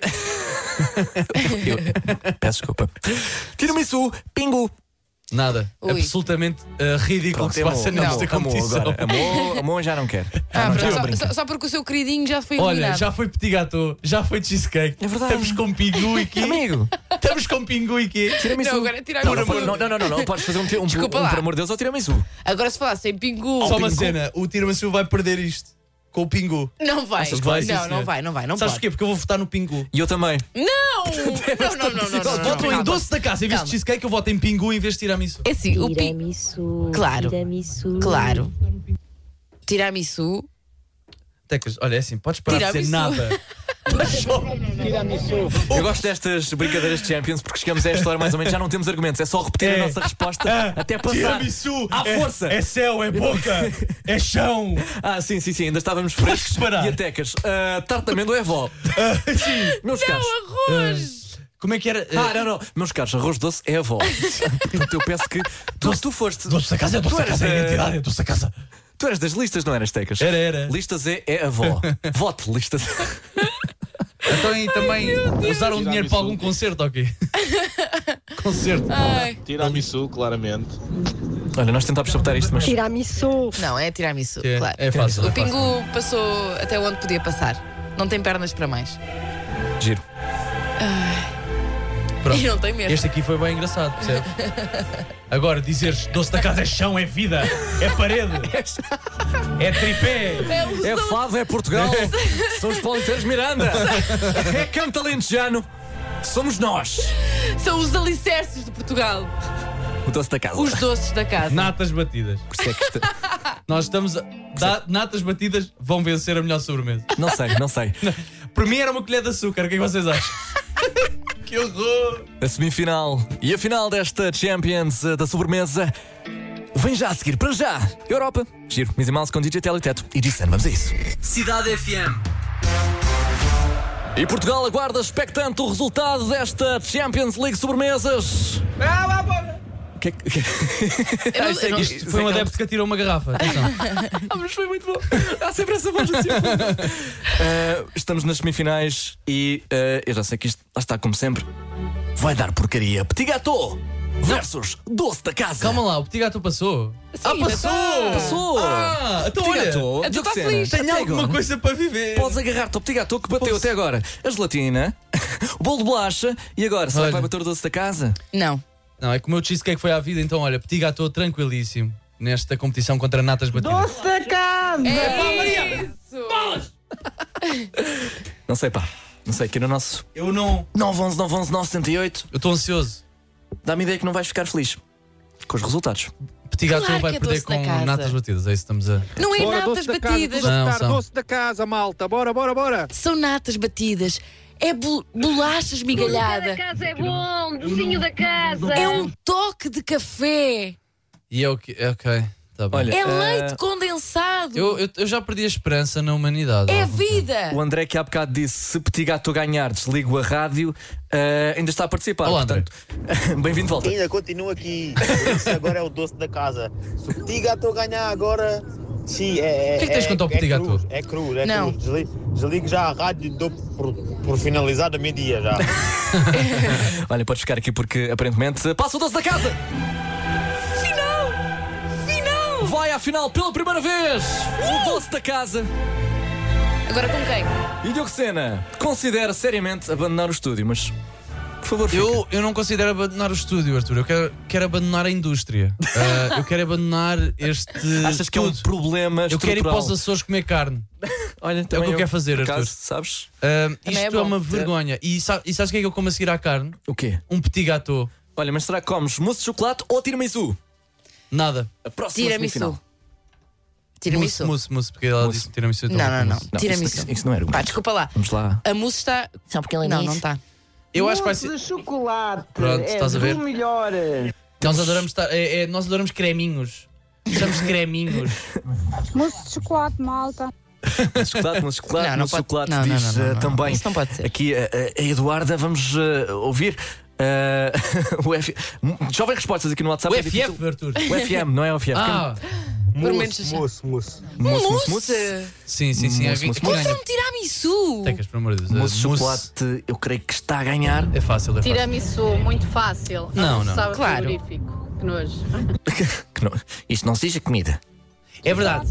Speaker 3: Eu- Peço desculpa. Tiramisu, pingu.
Speaker 4: Nada.
Speaker 2: Ui.
Speaker 4: Absolutamente uh, ridículo que se
Speaker 3: Pronto,
Speaker 4: passa
Speaker 3: amor,
Speaker 4: nesta
Speaker 3: amor,
Speaker 4: competição.
Speaker 3: agora. Amor, amor já não quer.
Speaker 2: Ah,
Speaker 3: não
Speaker 2: pronto,
Speaker 3: quer.
Speaker 2: só,
Speaker 3: Brinca.
Speaker 2: só- só porque o seu queridinho já foi
Speaker 4: Olha,
Speaker 2: eliminado.
Speaker 4: já foi petit gâteau, já foi cheesecake.
Speaker 3: É verdade.
Speaker 4: Estamos com pingu e quê?
Speaker 3: Amigo,
Speaker 4: Estamos com pingu e quê?
Speaker 3: tiramisu.
Speaker 2: Não, agora é tiramisu.
Speaker 3: Não, não, pode- não, não, não, não, não, podes fazer um, um, um,
Speaker 2: Desculpa lá.
Speaker 3: por amor de Deus, ao tiramisu.
Speaker 2: Agora se falasse em pingu.
Speaker 4: Só uma
Speaker 3: pingu.
Speaker 4: cena, o tiramisu vai perder isto. Com o pingu.
Speaker 2: Não vai.
Speaker 4: Achas que vai, sim,
Speaker 2: não,
Speaker 4: senhor?
Speaker 2: não vai, não vai, não
Speaker 4: Sabes
Speaker 2: pode.
Speaker 4: porquê? Porque eu vou votar no pingu.
Speaker 3: E eu também.
Speaker 2: Não! Não, não, não, não, não, não.
Speaker 4: Voto em
Speaker 2: Calma.
Speaker 4: doce da casa. Em vez
Speaker 2: Calma.
Speaker 4: de cheesecake, eu voto em pingu em vez de tiramisu.
Speaker 2: É assim, o pi...
Speaker 13: Tiramisu.
Speaker 2: Claro.
Speaker 13: Tiramisu.
Speaker 2: Claro. Tiramisu.
Speaker 4: Tecas, olha, é assim, podes parar de dizer
Speaker 2: Tiramisu.
Speaker 4: nada.
Speaker 22: Tiramisu.
Speaker 3: Eu gosto destas brincadeiras de Champions porque chegamos a esta hora mais ou menos, já não temos argumentos, é só repetir
Speaker 4: É.
Speaker 3: a nossa resposta até passar.
Speaker 4: Tiramisu.
Speaker 3: À
Speaker 4: é,
Speaker 3: força.
Speaker 4: É céu, é boca, é chão.
Speaker 3: Ah, sim, sim, sim, ainda estávamos frescos.
Speaker 4: reparar.
Speaker 3: E a Tecas, uh, tarte de amêndoa é vó.
Speaker 4: Sim.
Speaker 3: Meus caros.
Speaker 2: Arroz!
Speaker 4: Como é que era?
Speaker 3: Ah, não, não. Meus caros, arroz doce é avó. Portanto, eu peço que. Tu, tu foste.
Speaker 4: Doce da casa é doce
Speaker 3: Tu
Speaker 4: da
Speaker 3: eras
Speaker 4: casa, é
Speaker 3: da-
Speaker 4: identidade, é doce da casa.
Speaker 3: Tu eras das listas, não eras, Tecas?
Speaker 4: Era, era.
Speaker 3: Listas é, é avó. Vote, listas.
Speaker 4: Então e também usaram dinheiro para algum concerto, ok? Concerto.
Speaker 2: Ai.
Speaker 5: Tiramisu, claramente.
Speaker 3: Olha, nós tentámos sabotar isto, mas.
Speaker 23: Tiramisu.
Speaker 2: Não, é tiramisu,
Speaker 4: É,
Speaker 2: claro.
Speaker 4: é fácil.
Speaker 2: O
Speaker 4: é fácil.
Speaker 2: pingu passou até onde podia passar. Não tem pernas para mais.
Speaker 3: Giro.
Speaker 4: Pronto.
Speaker 2: E não tem mesmo.
Speaker 4: Este aqui foi bem engraçado, percebes? Agora, dizeres doce da casa é chão, é vida, é parede, é tripé.
Speaker 2: É, o
Speaker 3: É
Speaker 2: som-
Speaker 3: Fado, é Portugal. São os Politeiros Miranda. É Campo Alentejano. Somos nós.
Speaker 2: São os alicerces de Portugal.
Speaker 3: O doce da casa.
Speaker 2: Os doces da casa.
Speaker 4: Natas batidas.
Speaker 3: Por isso é que isto-
Speaker 4: Nós estamos. A... da- Natas batidas vão vencer a melhor sobremesa.
Speaker 3: Não sei, não sei.
Speaker 4: Para mim era uma colher de açúcar, o que é que vocês acham? Que horror!
Speaker 3: A semifinal e a final desta Champions eh, da sobremesa vem já a seguir. Para já, Europa. Giro, Mizzy Mouse com D J Teliteto e G-Sun. Vamos a isso.
Speaker 1: Cidade F M.
Speaker 3: E Portugal aguarda expectante o resultado desta Champions League sobremesas. Que é que-
Speaker 2: Eu não- eu não-
Speaker 4: Isto foi um adepto que atirou uma garrafa. Atenção.
Speaker 3: Ah, mas foi muito bom. Há sempre essa voz assim. Uh, estamos nas semifinais e uh, eu já sei que isto, lá está como sempre, vai dar porcaria. Petit gâteau versus doce da casa.
Speaker 4: Calma lá, o petit gâteau passou.
Speaker 2: Sim,
Speaker 4: ah, passou!
Speaker 2: tá.
Speaker 3: Passou.
Speaker 4: Ah, então
Speaker 3: Petit
Speaker 4: olha,
Speaker 3: gâteau,
Speaker 2: então
Speaker 3: Diogo
Speaker 2: tá
Speaker 3: Sena,
Speaker 2: feliz.
Speaker 3: até
Speaker 4: tenho alguma
Speaker 3: agora,
Speaker 4: coisa para viver.
Speaker 3: Podes agarrar-te ao petit gâteau que bateu
Speaker 4: Posso?
Speaker 3: até agora. A gelatina, o bolo de bolacha e agora, será
Speaker 4: Olha.
Speaker 3: que vai bater o doce da casa?
Speaker 2: Não.
Speaker 4: Não, é que o meu cheesecake foi à vida, então olha, petit gâteau tranquilíssimo nesta competição contra natas batidas.
Speaker 23: Doce da casa.
Speaker 2: É isso!
Speaker 3: Não sei, pá. Não sei, aqui no nosso
Speaker 4: Eu não.
Speaker 3: nove onze nove onze nove sete oito
Speaker 4: Eu estou ansioso.
Speaker 3: dá-me ideia que não vais ficar feliz com os resultados.
Speaker 4: Petit gâteau
Speaker 2: Claro
Speaker 4: vai
Speaker 2: que é
Speaker 4: perder
Speaker 2: doce da
Speaker 4: com
Speaker 2: casa.
Speaker 4: natas batidas, é isso que estamos a.
Speaker 2: Não é
Speaker 22: Bora,
Speaker 2: natas
Speaker 22: doce da casa,
Speaker 2: batidas.
Speaker 22: tudo a
Speaker 4: Não,
Speaker 22: votar,
Speaker 4: são.
Speaker 22: doce da casa, malta. Bora, bora, bora.
Speaker 2: São natas batidas. É bol- bolachas migalhada.
Speaker 8: casa é bom, docinho da casa.
Speaker 2: É um toque de café.
Speaker 4: E é o que. É ok, tá bem.
Speaker 3: Olha,
Speaker 2: É
Speaker 3: eh,
Speaker 2: leite condensado.
Speaker 4: Eu, eu, eu já perdi a esperança na humanidade.
Speaker 2: É
Speaker 4: há algum tempo.
Speaker 2: vida.
Speaker 3: O André que há bocado disse: se Petit Gâteau ganhar, desligo a rádio, eh, ainda está a participar.
Speaker 4: Olá,
Speaker 3: portanto, bem-vindo de volta.
Speaker 11: Ainda continua aqui. Esse agora é o doce da casa. Se o Petit Gâteau ganhar agora, sim, é.
Speaker 4: O que é que tens contra o Petit
Speaker 11: cru,
Speaker 4: Gâteau?
Speaker 11: É cru, é
Speaker 2: Não.
Speaker 11: cru. Desligo, desligo já a rádio e dou por, por finalizado a meio-dia já.
Speaker 3: Olha, podes ficar aqui porque aparentemente passa o doce da casa.
Speaker 2: Final! Final!
Speaker 3: Vai à final pela primeira vez. O doce da casa.
Speaker 2: Agora com quem?
Speaker 3: E Diogo Sena considera seriamente abandonar o estúdio, mas por favor, fica.
Speaker 4: Eu, eu não considero abandonar o estúdio, Arthur. Eu quero, quero abandonar a indústria. Ah, eu quero abandonar este.
Speaker 3: Achas que é um
Speaker 4: tudo.
Speaker 3: problema
Speaker 4: Eu quero ir para
Speaker 3: estrutural?
Speaker 4: os Açores comer carne.
Speaker 3: Olha,
Speaker 4: É o
Speaker 3: também
Speaker 4: que eu quero fazer,
Speaker 3: por
Speaker 4: Arthur.
Speaker 3: acaso, sabes?
Speaker 4: Ah,
Speaker 2: Também é
Speaker 4: isto é,
Speaker 2: bom.
Speaker 4: uma vergonha. E, sa e sabes o que é que eu como a seguir à carne?
Speaker 3: O quê?
Speaker 4: Um petit gâteau.
Speaker 3: Olha, mas será que comes mousse de chocolate ou tiramisu?
Speaker 4: Nada.
Speaker 3: A próxima semifinal.
Speaker 2: Tiramisu. Tiramisu.
Speaker 4: Mousse, mousse, mousse, porque ela
Speaker 3: Mousse.
Speaker 4: disse tiramisu.
Speaker 2: Não, não, não.
Speaker 3: Não,
Speaker 2: Tiramisu.
Speaker 3: isso, isso não é argumento.
Speaker 2: Pá, desculpa lá.
Speaker 3: Vamos lá.
Speaker 2: A mousse está.
Speaker 23: Só porque ele
Speaker 2: Não,
Speaker 23: disse.
Speaker 2: não está.
Speaker 4: Eu acho que vai
Speaker 23: Mousse
Speaker 4: ser.
Speaker 23: de chocolate.
Speaker 4: Pronto,
Speaker 23: é
Speaker 4: estás a ver?
Speaker 23: do melhor.
Speaker 4: Nós adoramos, estar, é, é, nós adoramos creminhos. Estamos creminhos.
Speaker 23: Mousse de chocolate, malta.
Speaker 3: Mousse de chocolate, mousse de chocolate,
Speaker 2: Não, não
Speaker 3: mousse de
Speaker 2: pode-
Speaker 3: chocolate,
Speaker 2: não, não,
Speaker 3: diz
Speaker 2: não, não,
Speaker 3: uh,
Speaker 2: não.
Speaker 3: também.
Speaker 2: Isso não pode ser.
Speaker 3: Aqui a, a- a Eduarda, vamos uh, ouvir. Uh, o F... Jovem respostas aqui no WhatsApp.
Speaker 4: O
Speaker 3: é
Speaker 4: F
Speaker 3: difícil.
Speaker 4: F, Arthur.
Speaker 3: O F M, não é o F F.
Speaker 4: Ah,
Speaker 2: Por menos
Speaker 5: Mousse, mousse, mousse.
Speaker 3: Mousse, mousse,
Speaker 2: Mousse.
Speaker 3: mousse.
Speaker 4: sim, sim, sim.
Speaker 3: Mousse,
Speaker 4: Aqui-
Speaker 3: mousse,
Speaker 4: aqui
Speaker 3: mousse.
Speaker 4: ganha.
Speaker 2: Então tiramisu.
Speaker 4: Tecas, pelo amor de Deus.
Speaker 3: Mousse de
Speaker 4: Mousse-
Speaker 3: chocolate, eu creio que está a ganhar.
Speaker 4: É fácil, é fácil.
Speaker 19: Tiramisu, muito fácil.
Speaker 4: Não, não.
Speaker 19: Sabe
Speaker 2: Claro.
Speaker 19: frigorífico. Que nojo.
Speaker 3: Que não- isto não seja comida.
Speaker 4: É verdade.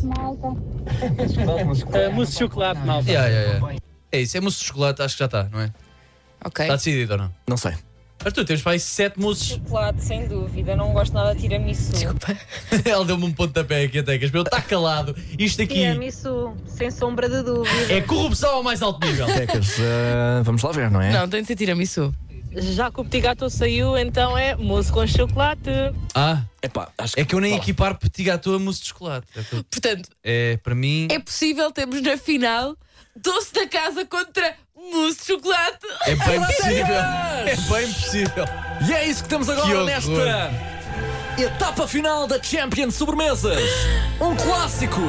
Speaker 10: Uh, mousse de chocolate, malta.
Speaker 4: Yeah, yeah, yeah. É isso, é mousse de chocolate, acho que já está, não é?
Speaker 2: Ok.
Speaker 4: Está decidido ou não?
Speaker 3: Não sei.
Speaker 4: Arthur, temos para aí sete mousses.
Speaker 16: Chocolate, sem dúvida. Não gosto nada de tiramisu.
Speaker 4: Ela deu-me um pontapé aqui, até que ele está calado. Isto aqui
Speaker 16: Tiramisu, sem sombra de dúvida.
Speaker 4: é corrupção ao mais alto nível.
Speaker 3: Tecas, uh, vamos lá ver, não é?
Speaker 2: Não, tem de ser tiramisu.
Speaker 16: Já que o petit gâteau saiu, então é mousse com chocolate.
Speaker 4: Ah,
Speaker 3: Epá, acho que...
Speaker 4: é que eu nem equipar petit gâteau a mousse de chocolate. É, que-
Speaker 2: Portanto,
Speaker 4: é para mim.
Speaker 2: é possível termos na final doce da casa contra mousse de chocolate.
Speaker 4: É bem possível. É bem possível.
Speaker 3: E é isso que temos
Speaker 4: Que
Speaker 3: agora
Speaker 4: horror.
Speaker 3: nesta etapa final da Champions Sobremesas. Um clássico.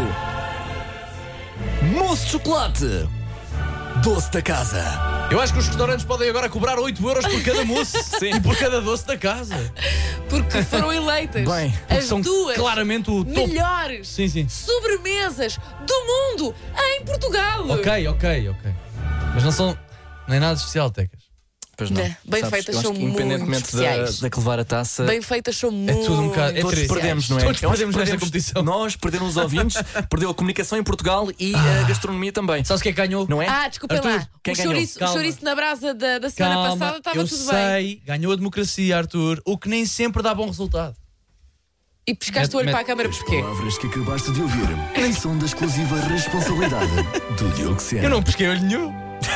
Speaker 3: Mousse de chocolate. Doce da casa.
Speaker 4: Eu acho que os restaurantes podem agora cobrar oito euros por cada mousse e por cada doce da casa.
Speaker 2: Porque foram eleitas
Speaker 3: Bem,
Speaker 2: as
Speaker 4: São
Speaker 2: duas
Speaker 4: claramente o topo.
Speaker 2: melhores
Speaker 4: Sim, sim.
Speaker 2: sobremesas do mundo em Portugal.
Speaker 4: Ok, ok, ok. Mas não são. Não é nada especial, Tecas.
Speaker 3: Pois não.
Speaker 2: Né, bem
Speaker 3: Sabes,
Speaker 2: feitas
Speaker 3: eu acho
Speaker 2: são
Speaker 3: que
Speaker 2: muito
Speaker 3: independentemente da,
Speaker 2: especiais.
Speaker 3: da que levar a taça,
Speaker 2: Bem feitas são
Speaker 4: É
Speaker 2: muito
Speaker 4: tudo um bocado. É
Speaker 3: todos
Speaker 4: triste.
Speaker 3: perdemos, não é?
Speaker 4: Todos
Speaker 3: Eu acho que
Speaker 4: perdemos nesta competição.
Speaker 3: Nós perdemos os ouvintes, perdeu a comunicação em Portugal e a gastronomia também.
Speaker 4: Sabes quem é que ganhou?
Speaker 3: Não é?
Speaker 2: Ah, desculpa
Speaker 4: Arthur,
Speaker 2: lá.
Speaker 3: quem
Speaker 2: O
Speaker 3: ganhou?
Speaker 2: chouriço, o
Speaker 4: Calma.
Speaker 2: chouriço na brasa da, da semana
Speaker 4: Calma,
Speaker 2: passada estava
Speaker 4: eu
Speaker 2: tudo bem.
Speaker 4: sei, ganhou a democracia, Arthur, o que nem sempre dá bom resultado.
Speaker 2: E pescaste o olho
Speaker 4: Mete-
Speaker 2: para a câmara porquê?
Speaker 1: Palavras que acabaste de ouvir são da exclusiva responsabilidade do Diogo Sena.
Speaker 4: Eu não pesquei olho nenhum.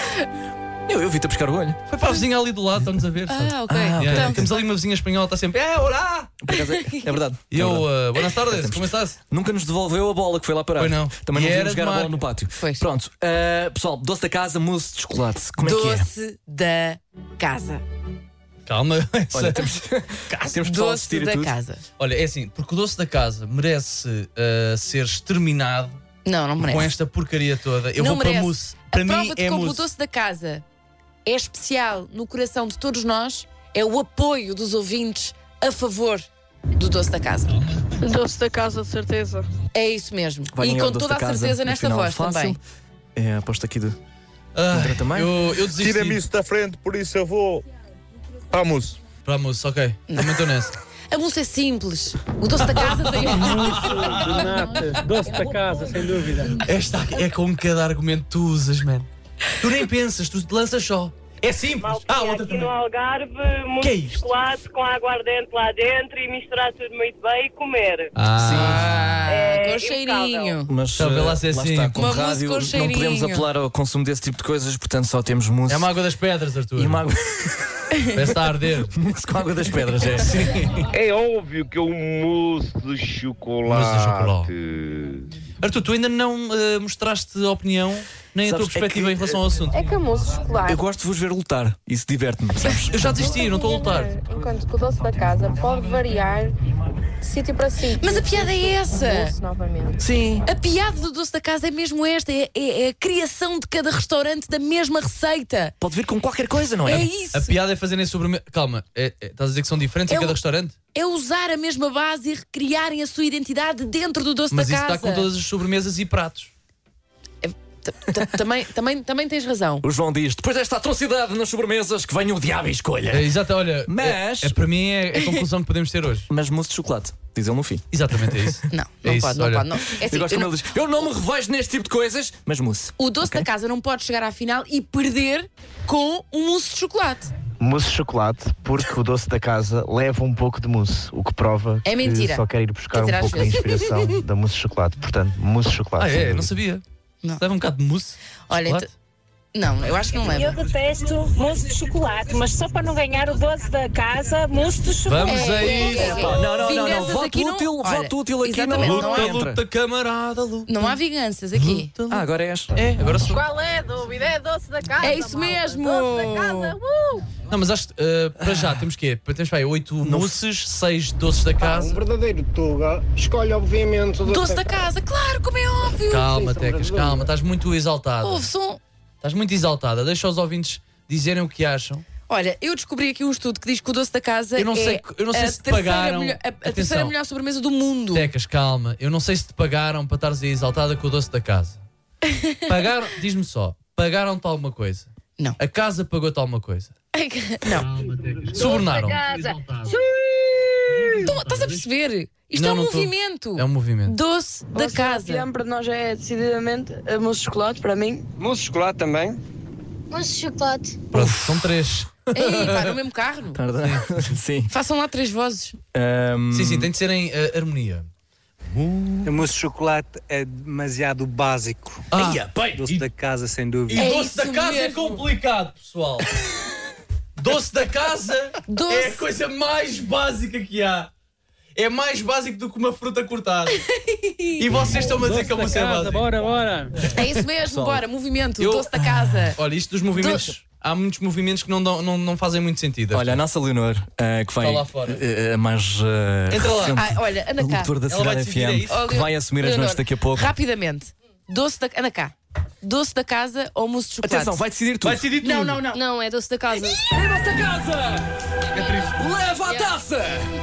Speaker 3: Eu, eu vi-te a pescar o olho.
Speaker 4: Foi para a vizinha ali do lado, estamos a ver. sabe?
Speaker 2: Ah, ok.
Speaker 3: Ah, ok.
Speaker 4: Yeah, Temos ali uma vizinha espanhola, está sempre. É, olá!
Speaker 3: Por acaso é, é verdade.
Speaker 4: E eu,
Speaker 3: É verdade.
Speaker 4: uh, boas tardes, como estás?
Speaker 3: Nunca nos devolveu a bola que foi lá parar.
Speaker 4: Pois não.
Speaker 3: Também
Speaker 4: E
Speaker 3: não
Speaker 4: era
Speaker 3: vimos
Speaker 4: de
Speaker 3: jogar a bola
Speaker 4: marca.
Speaker 3: no pátio.
Speaker 2: Pois.
Speaker 3: Pronto, uh, pessoal, doce da casa, mousse de chocolate. Como é que é?
Speaker 2: Doce da casa.
Speaker 4: Calma.
Speaker 3: Olha, temos, temos pessoal a
Speaker 2: Doce
Speaker 3: assistir e
Speaker 2: da
Speaker 3: tudo.
Speaker 2: casa.
Speaker 4: Olha, é assim, porque o doce da casa merece uh, ser exterminado
Speaker 2: Não, não merece.
Speaker 4: com esta porcaria toda. Eu
Speaker 2: não
Speaker 4: vou para
Speaker 2: merece.
Speaker 4: mousse.
Speaker 2: A
Speaker 4: Para mim
Speaker 2: prova de
Speaker 4: é
Speaker 2: como o
Speaker 4: mousse.
Speaker 2: doce da casa é especial no coração de todos nós é o apoio dos ouvintes a favor do doce da casa.
Speaker 16: Doce da casa, de certeza.
Speaker 2: É isso mesmo.
Speaker 3: Vai
Speaker 2: e
Speaker 3: ganhar
Speaker 2: com
Speaker 3: o doce
Speaker 2: toda
Speaker 3: da
Speaker 2: a
Speaker 3: casa,
Speaker 2: certeza
Speaker 3: no
Speaker 2: nesta
Speaker 3: final,
Speaker 2: voz
Speaker 3: fácil.
Speaker 2: também.
Speaker 3: É a aposta aqui do.
Speaker 4: Ah,
Speaker 3: André também?
Speaker 4: eu, eu desisti.
Speaker 5: Tira-me isso da frente, por isso eu vou para a mousse.
Speaker 4: Para a mousse, ok. Também estou nessa.
Speaker 2: A mousse é simples. O doce da casa tem.
Speaker 10: De nata, doce da casa, sem dúvida.
Speaker 4: Esta é com cada argumento que tu usas, man. Tu nem pensas, tu te lanças só. É simples. Ah, outra
Speaker 16: Aqui
Speaker 4: também.
Speaker 16: no Algarve, mousse
Speaker 4: Que é
Speaker 16: de
Speaker 4: isto?
Speaker 16: chocolate com aguardente lá dentro e misturar tudo muito bem e comer.
Speaker 4: Ah,
Speaker 2: Ah, com
Speaker 16: É
Speaker 2: cheirinho.
Speaker 3: Mas
Speaker 4: Então, vê lá
Speaker 3: uh,
Speaker 4: se é
Speaker 3: lá
Speaker 4: assim.
Speaker 3: está, com
Speaker 2: Uma mousse
Speaker 3: rádio
Speaker 2: com
Speaker 3: não podemos
Speaker 2: cheirinho.
Speaker 3: apelar ao consumo desse tipo de coisas, portanto só temos mousse.
Speaker 4: é uma água das pedras, Arthur.
Speaker 3: E uma água.
Speaker 4: Parece que está a arder.
Speaker 3: mousse com água das pedras, é.
Speaker 4: Sim.
Speaker 5: É óbvio que é um mousse de chocolate.
Speaker 4: Mousse de chocolate. Arthur, tu ainda não uh, mostraste opinião nem a
Speaker 3: Sabes,
Speaker 4: tua perspectiva
Speaker 3: é que-
Speaker 4: em relação ao assunto.
Speaker 23: É que a mousse de chocolate.
Speaker 3: Eu gosto de vos ver lutar, isso diverte-me, sabes?
Speaker 4: Eu já desisti, não estou a lutar.
Speaker 23: Enquanto que o doce da casa pode variar de sítio para sítio.
Speaker 2: Mas a piada é essa.
Speaker 23: Doce novamente.
Speaker 3: Sim.
Speaker 2: A piada do doce da casa é mesmo esta: é, é- é a criação de cada restaurante da mesma receita.
Speaker 3: Pode vir com qualquer coisa, não é?
Speaker 2: É isso.
Speaker 4: A piada é fazerem sobremesa. Calma, é, é, estás a dizer que são diferentes
Speaker 2: É
Speaker 4: em cada
Speaker 2: o-
Speaker 4: restaurante?
Speaker 2: É usar a mesma base e recriarem a sua identidade dentro do doce
Speaker 4: Mas
Speaker 2: da
Speaker 4: isso
Speaker 2: casa.
Speaker 4: está com todas as sobremesas e pratos.
Speaker 2: T- t- também, também, também tens razão.
Speaker 3: O João diz: depois desta atrocidade nas sobremesas, que venha o diabo e escolha.
Speaker 4: É, exato, olha.
Speaker 3: Mas-
Speaker 4: É, é, para mim é, é a conclusão que podemos ter hoje.
Speaker 3: Mas mousse de chocolate, diz ele no fim.
Speaker 4: Exatamente, é isso.
Speaker 2: Não,
Speaker 4: É
Speaker 2: não
Speaker 4: isso,
Speaker 2: pode, não
Speaker 4: olha.
Speaker 2: pode. Não. É assim,
Speaker 3: eu gosto
Speaker 2: eu
Speaker 3: quando
Speaker 2: não-
Speaker 3: ele diz: eu não me revejo neste tipo de coisas, mas mousse.
Speaker 2: o doce da casa não pode chegar à final e perder com um mousse de chocolate.
Speaker 11: Mousse de chocolate, porque o doce da casa leva um pouco de mousse, o que prova
Speaker 2: É mentira.
Speaker 11: que só quer ir buscar
Speaker 2: Quer dizer,
Speaker 11: um
Speaker 2: às
Speaker 11: pouco da
Speaker 2: vezes.
Speaker 11: inspiração da mousse de chocolate. Portanto, mousse de chocolate.
Speaker 4: Ah,
Speaker 11: sem
Speaker 4: é?
Speaker 11: dúvida.
Speaker 4: Não sabia.
Speaker 2: Não.
Speaker 4: Leva um bocado de mousse.
Speaker 2: Olha,
Speaker 4: chocolate.
Speaker 2: ent- não, eu acho que não
Speaker 16: Eu
Speaker 2: leva.
Speaker 16: detesto mousse de chocolate, mas só para não ganhar o doce da casa, mousse de chocolate.
Speaker 4: Vamos a isso.
Speaker 2: é, é.
Speaker 3: Não, não, não, não.
Speaker 2: Vinganças
Speaker 3: Voto
Speaker 2: aqui não-
Speaker 3: útil,
Speaker 2: olha,
Speaker 3: voto útil aqui não,
Speaker 2: exatamente,
Speaker 3: não,
Speaker 2: não há-
Speaker 3: entra.
Speaker 4: Luta, camarada, luta.
Speaker 2: Não há vinganças aqui.
Speaker 3: Ah, agora és.
Speaker 4: É, agora sou.
Speaker 19: Qual é a dúvida? É doce da casa.
Speaker 2: É isso
Speaker 19: malta.
Speaker 2: mesmo.
Speaker 19: Doce da casa. Uh!
Speaker 4: Não, mas acho que uh, para já temos que Temos para aí oito mousses, seis doces da casa.
Speaker 14: Ah, um verdadeiro Tuga escolhe, obviamente, o doce,
Speaker 2: doce da casa. Claro, como é óbvio.
Speaker 4: Calma, Tecas, calma, estás muito exaltada.
Speaker 2: Ouve, som.
Speaker 4: Estás muito exaltada. Deixa os ouvintes dizerem o que acham.
Speaker 2: Olha, eu descobri aqui um estudo que diz que o doce da casa
Speaker 4: eu não
Speaker 2: é
Speaker 4: sei, eu não sei
Speaker 2: a,
Speaker 4: se te
Speaker 2: terceira
Speaker 4: pagaram.
Speaker 2: melhor, a, a terceira melhor sobremesa do mundo.
Speaker 4: Tecas, calma. Eu não sei se te pagaram para estares aí exaltada com o doce da casa. Pagaram, diz-me só, pagaram-te alguma coisa?
Speaker 2: Não.
Speaker 4: A casa pagou-te alguma coisa?
Speaker 2: Não.
Speaker 4: Subornaram.
Speaker 2: Estás a perceber? Isto
Speaker 4: não,
Speaker 2: é um
Speaker 4: não
Speaker 2: movimento.
Speaker 4: Tô. É um movimento.
Speaker 2: Doce da casa.
Speaker 17: Para nós é decididamente a mousse de chocolate, para mim.
Speaker 14: Mousse de chocolate também.
Speaker 13: Mousse de chocolate.
Speaker 4: Pronto, são três.
Speaker 2: Ei, pá, no mesmo carro?
Speaker 3: Sim.
Speaker 2: Façam lá três vozes.
Speaker 3: Um...
Speaker 4: Sim, sim, tem de ser em uh, harmonia.
Speaker 18: A mousse de chocolate é demasiado básico.
Speaker 4: Ah,
Speaker 18: bem, doce e... da casa, sem dúvida.
Speaker 4: E
Speaker 2: é
Speaker 4: doce da casa mesmo. É complicado, pessoal. Doce da casa doce. É a coisa mais básica que há. É mais básico do que uma fruta cortada. E vocês estão-me a dizer que a mousse é básica.
Speaker 17: Bora, bora.
Speaker 2: É isso mesmo,
Speaker 4: Pessoal,
Speaker 2: bora, movimento,
Speaker 4: eu...
Speaker 2: doce da casa.
Speaker 4: Olha, isto dos movimentos... Doce. Há muitos movimentos que não, dão, não, não fazem muito sentido.
Speaker 3: Olha, a nossa Leonor, uh, que vai
Speaker 4: lá fora.
Speaker 3: Uh, mais uh,
Speaker 4: Entra lá.
Speaker 2: Ah, olha, anda cá.
Speaker 3: locutor da Cidade F M,
Speaker 2: oh,
Speaker 3: que vai assumir Leonor, as noites daqui a pouco.
Speaker 2: Rapidamente. Doce da... Anda cá. Doce da casa ou mousse de chocolate?
Speaker 3: Atenção, vai decidir tudo.
Speaker 4: Vai decidir tudo.
Speaker 2: Não, não, não.
Speaker 13: Não, é doce da casa.
Speaker 3: É doce da casa! Leva a taça!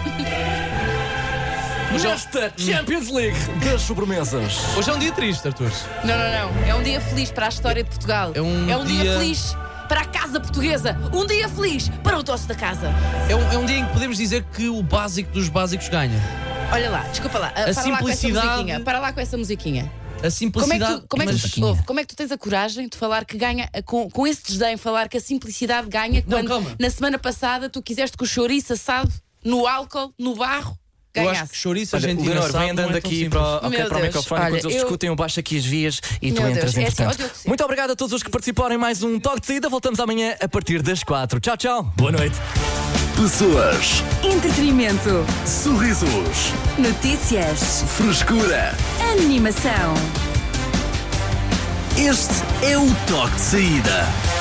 Speaker 3: Nesta Champions League das sobremesas.
Speaker 4: Hoje é um dia triste, Artur.
Speaker 2: Não, não, não. É um dia feliz para a história de Portugal.
Speaker 4: É um,
Speaker 2: é um dia...
Speaker 4: dia
Speaker 2: feliz para a casa portuguesa. Um dia feliz para o doce da casa.
Speaker 4: É um, é um dia em que podemos dizer que o básico dos básicos ganha.
Speaker 2: Olha lá, desculpa lá.
Speaker 4: A
Speaker 2: para
Speaker 4: simplicidade.
Speaker 2: Lá com essa musiquinha. Para lá com essa musiquinha.
Speaker 4: A simplicidade.
Speaker 2: Como é que tu, como é que tu, ouve, como é que tu tens a coragem de falar que ganha, com, com esse desdém, falar que a simplicidade ganha quando
Speaker 4: não,
Speaker 2: na semana passada tu quiseste que o chouriço assado no álcool, no barro, ganhasse?
Speaker 4: Eu acho que chouriço, a
Speaker 3: Olha,
Speaker 4: gente
Speaker 3: Leonor, vem andando é aqui para, okay, para o microfone. Olha, enquanto eles eu... discutem, eu baixo aqui as vias e Meu tu entras Deus, entretanto. É assim, muito obrigado a todos os que participaram em mais um Toque de Saída. Voltamos amanhã a partir das quatro. Tchau, tchau. Boa noite.
Speaker 1: Pessoas,
Speaker 24: entretenimento,
Speaker 1: sorrisos,
Speaker 24: notícias,
Speaker 1: frescura,
Speaker 24: animação.
Speaker 1: Este é o Toque de Saída.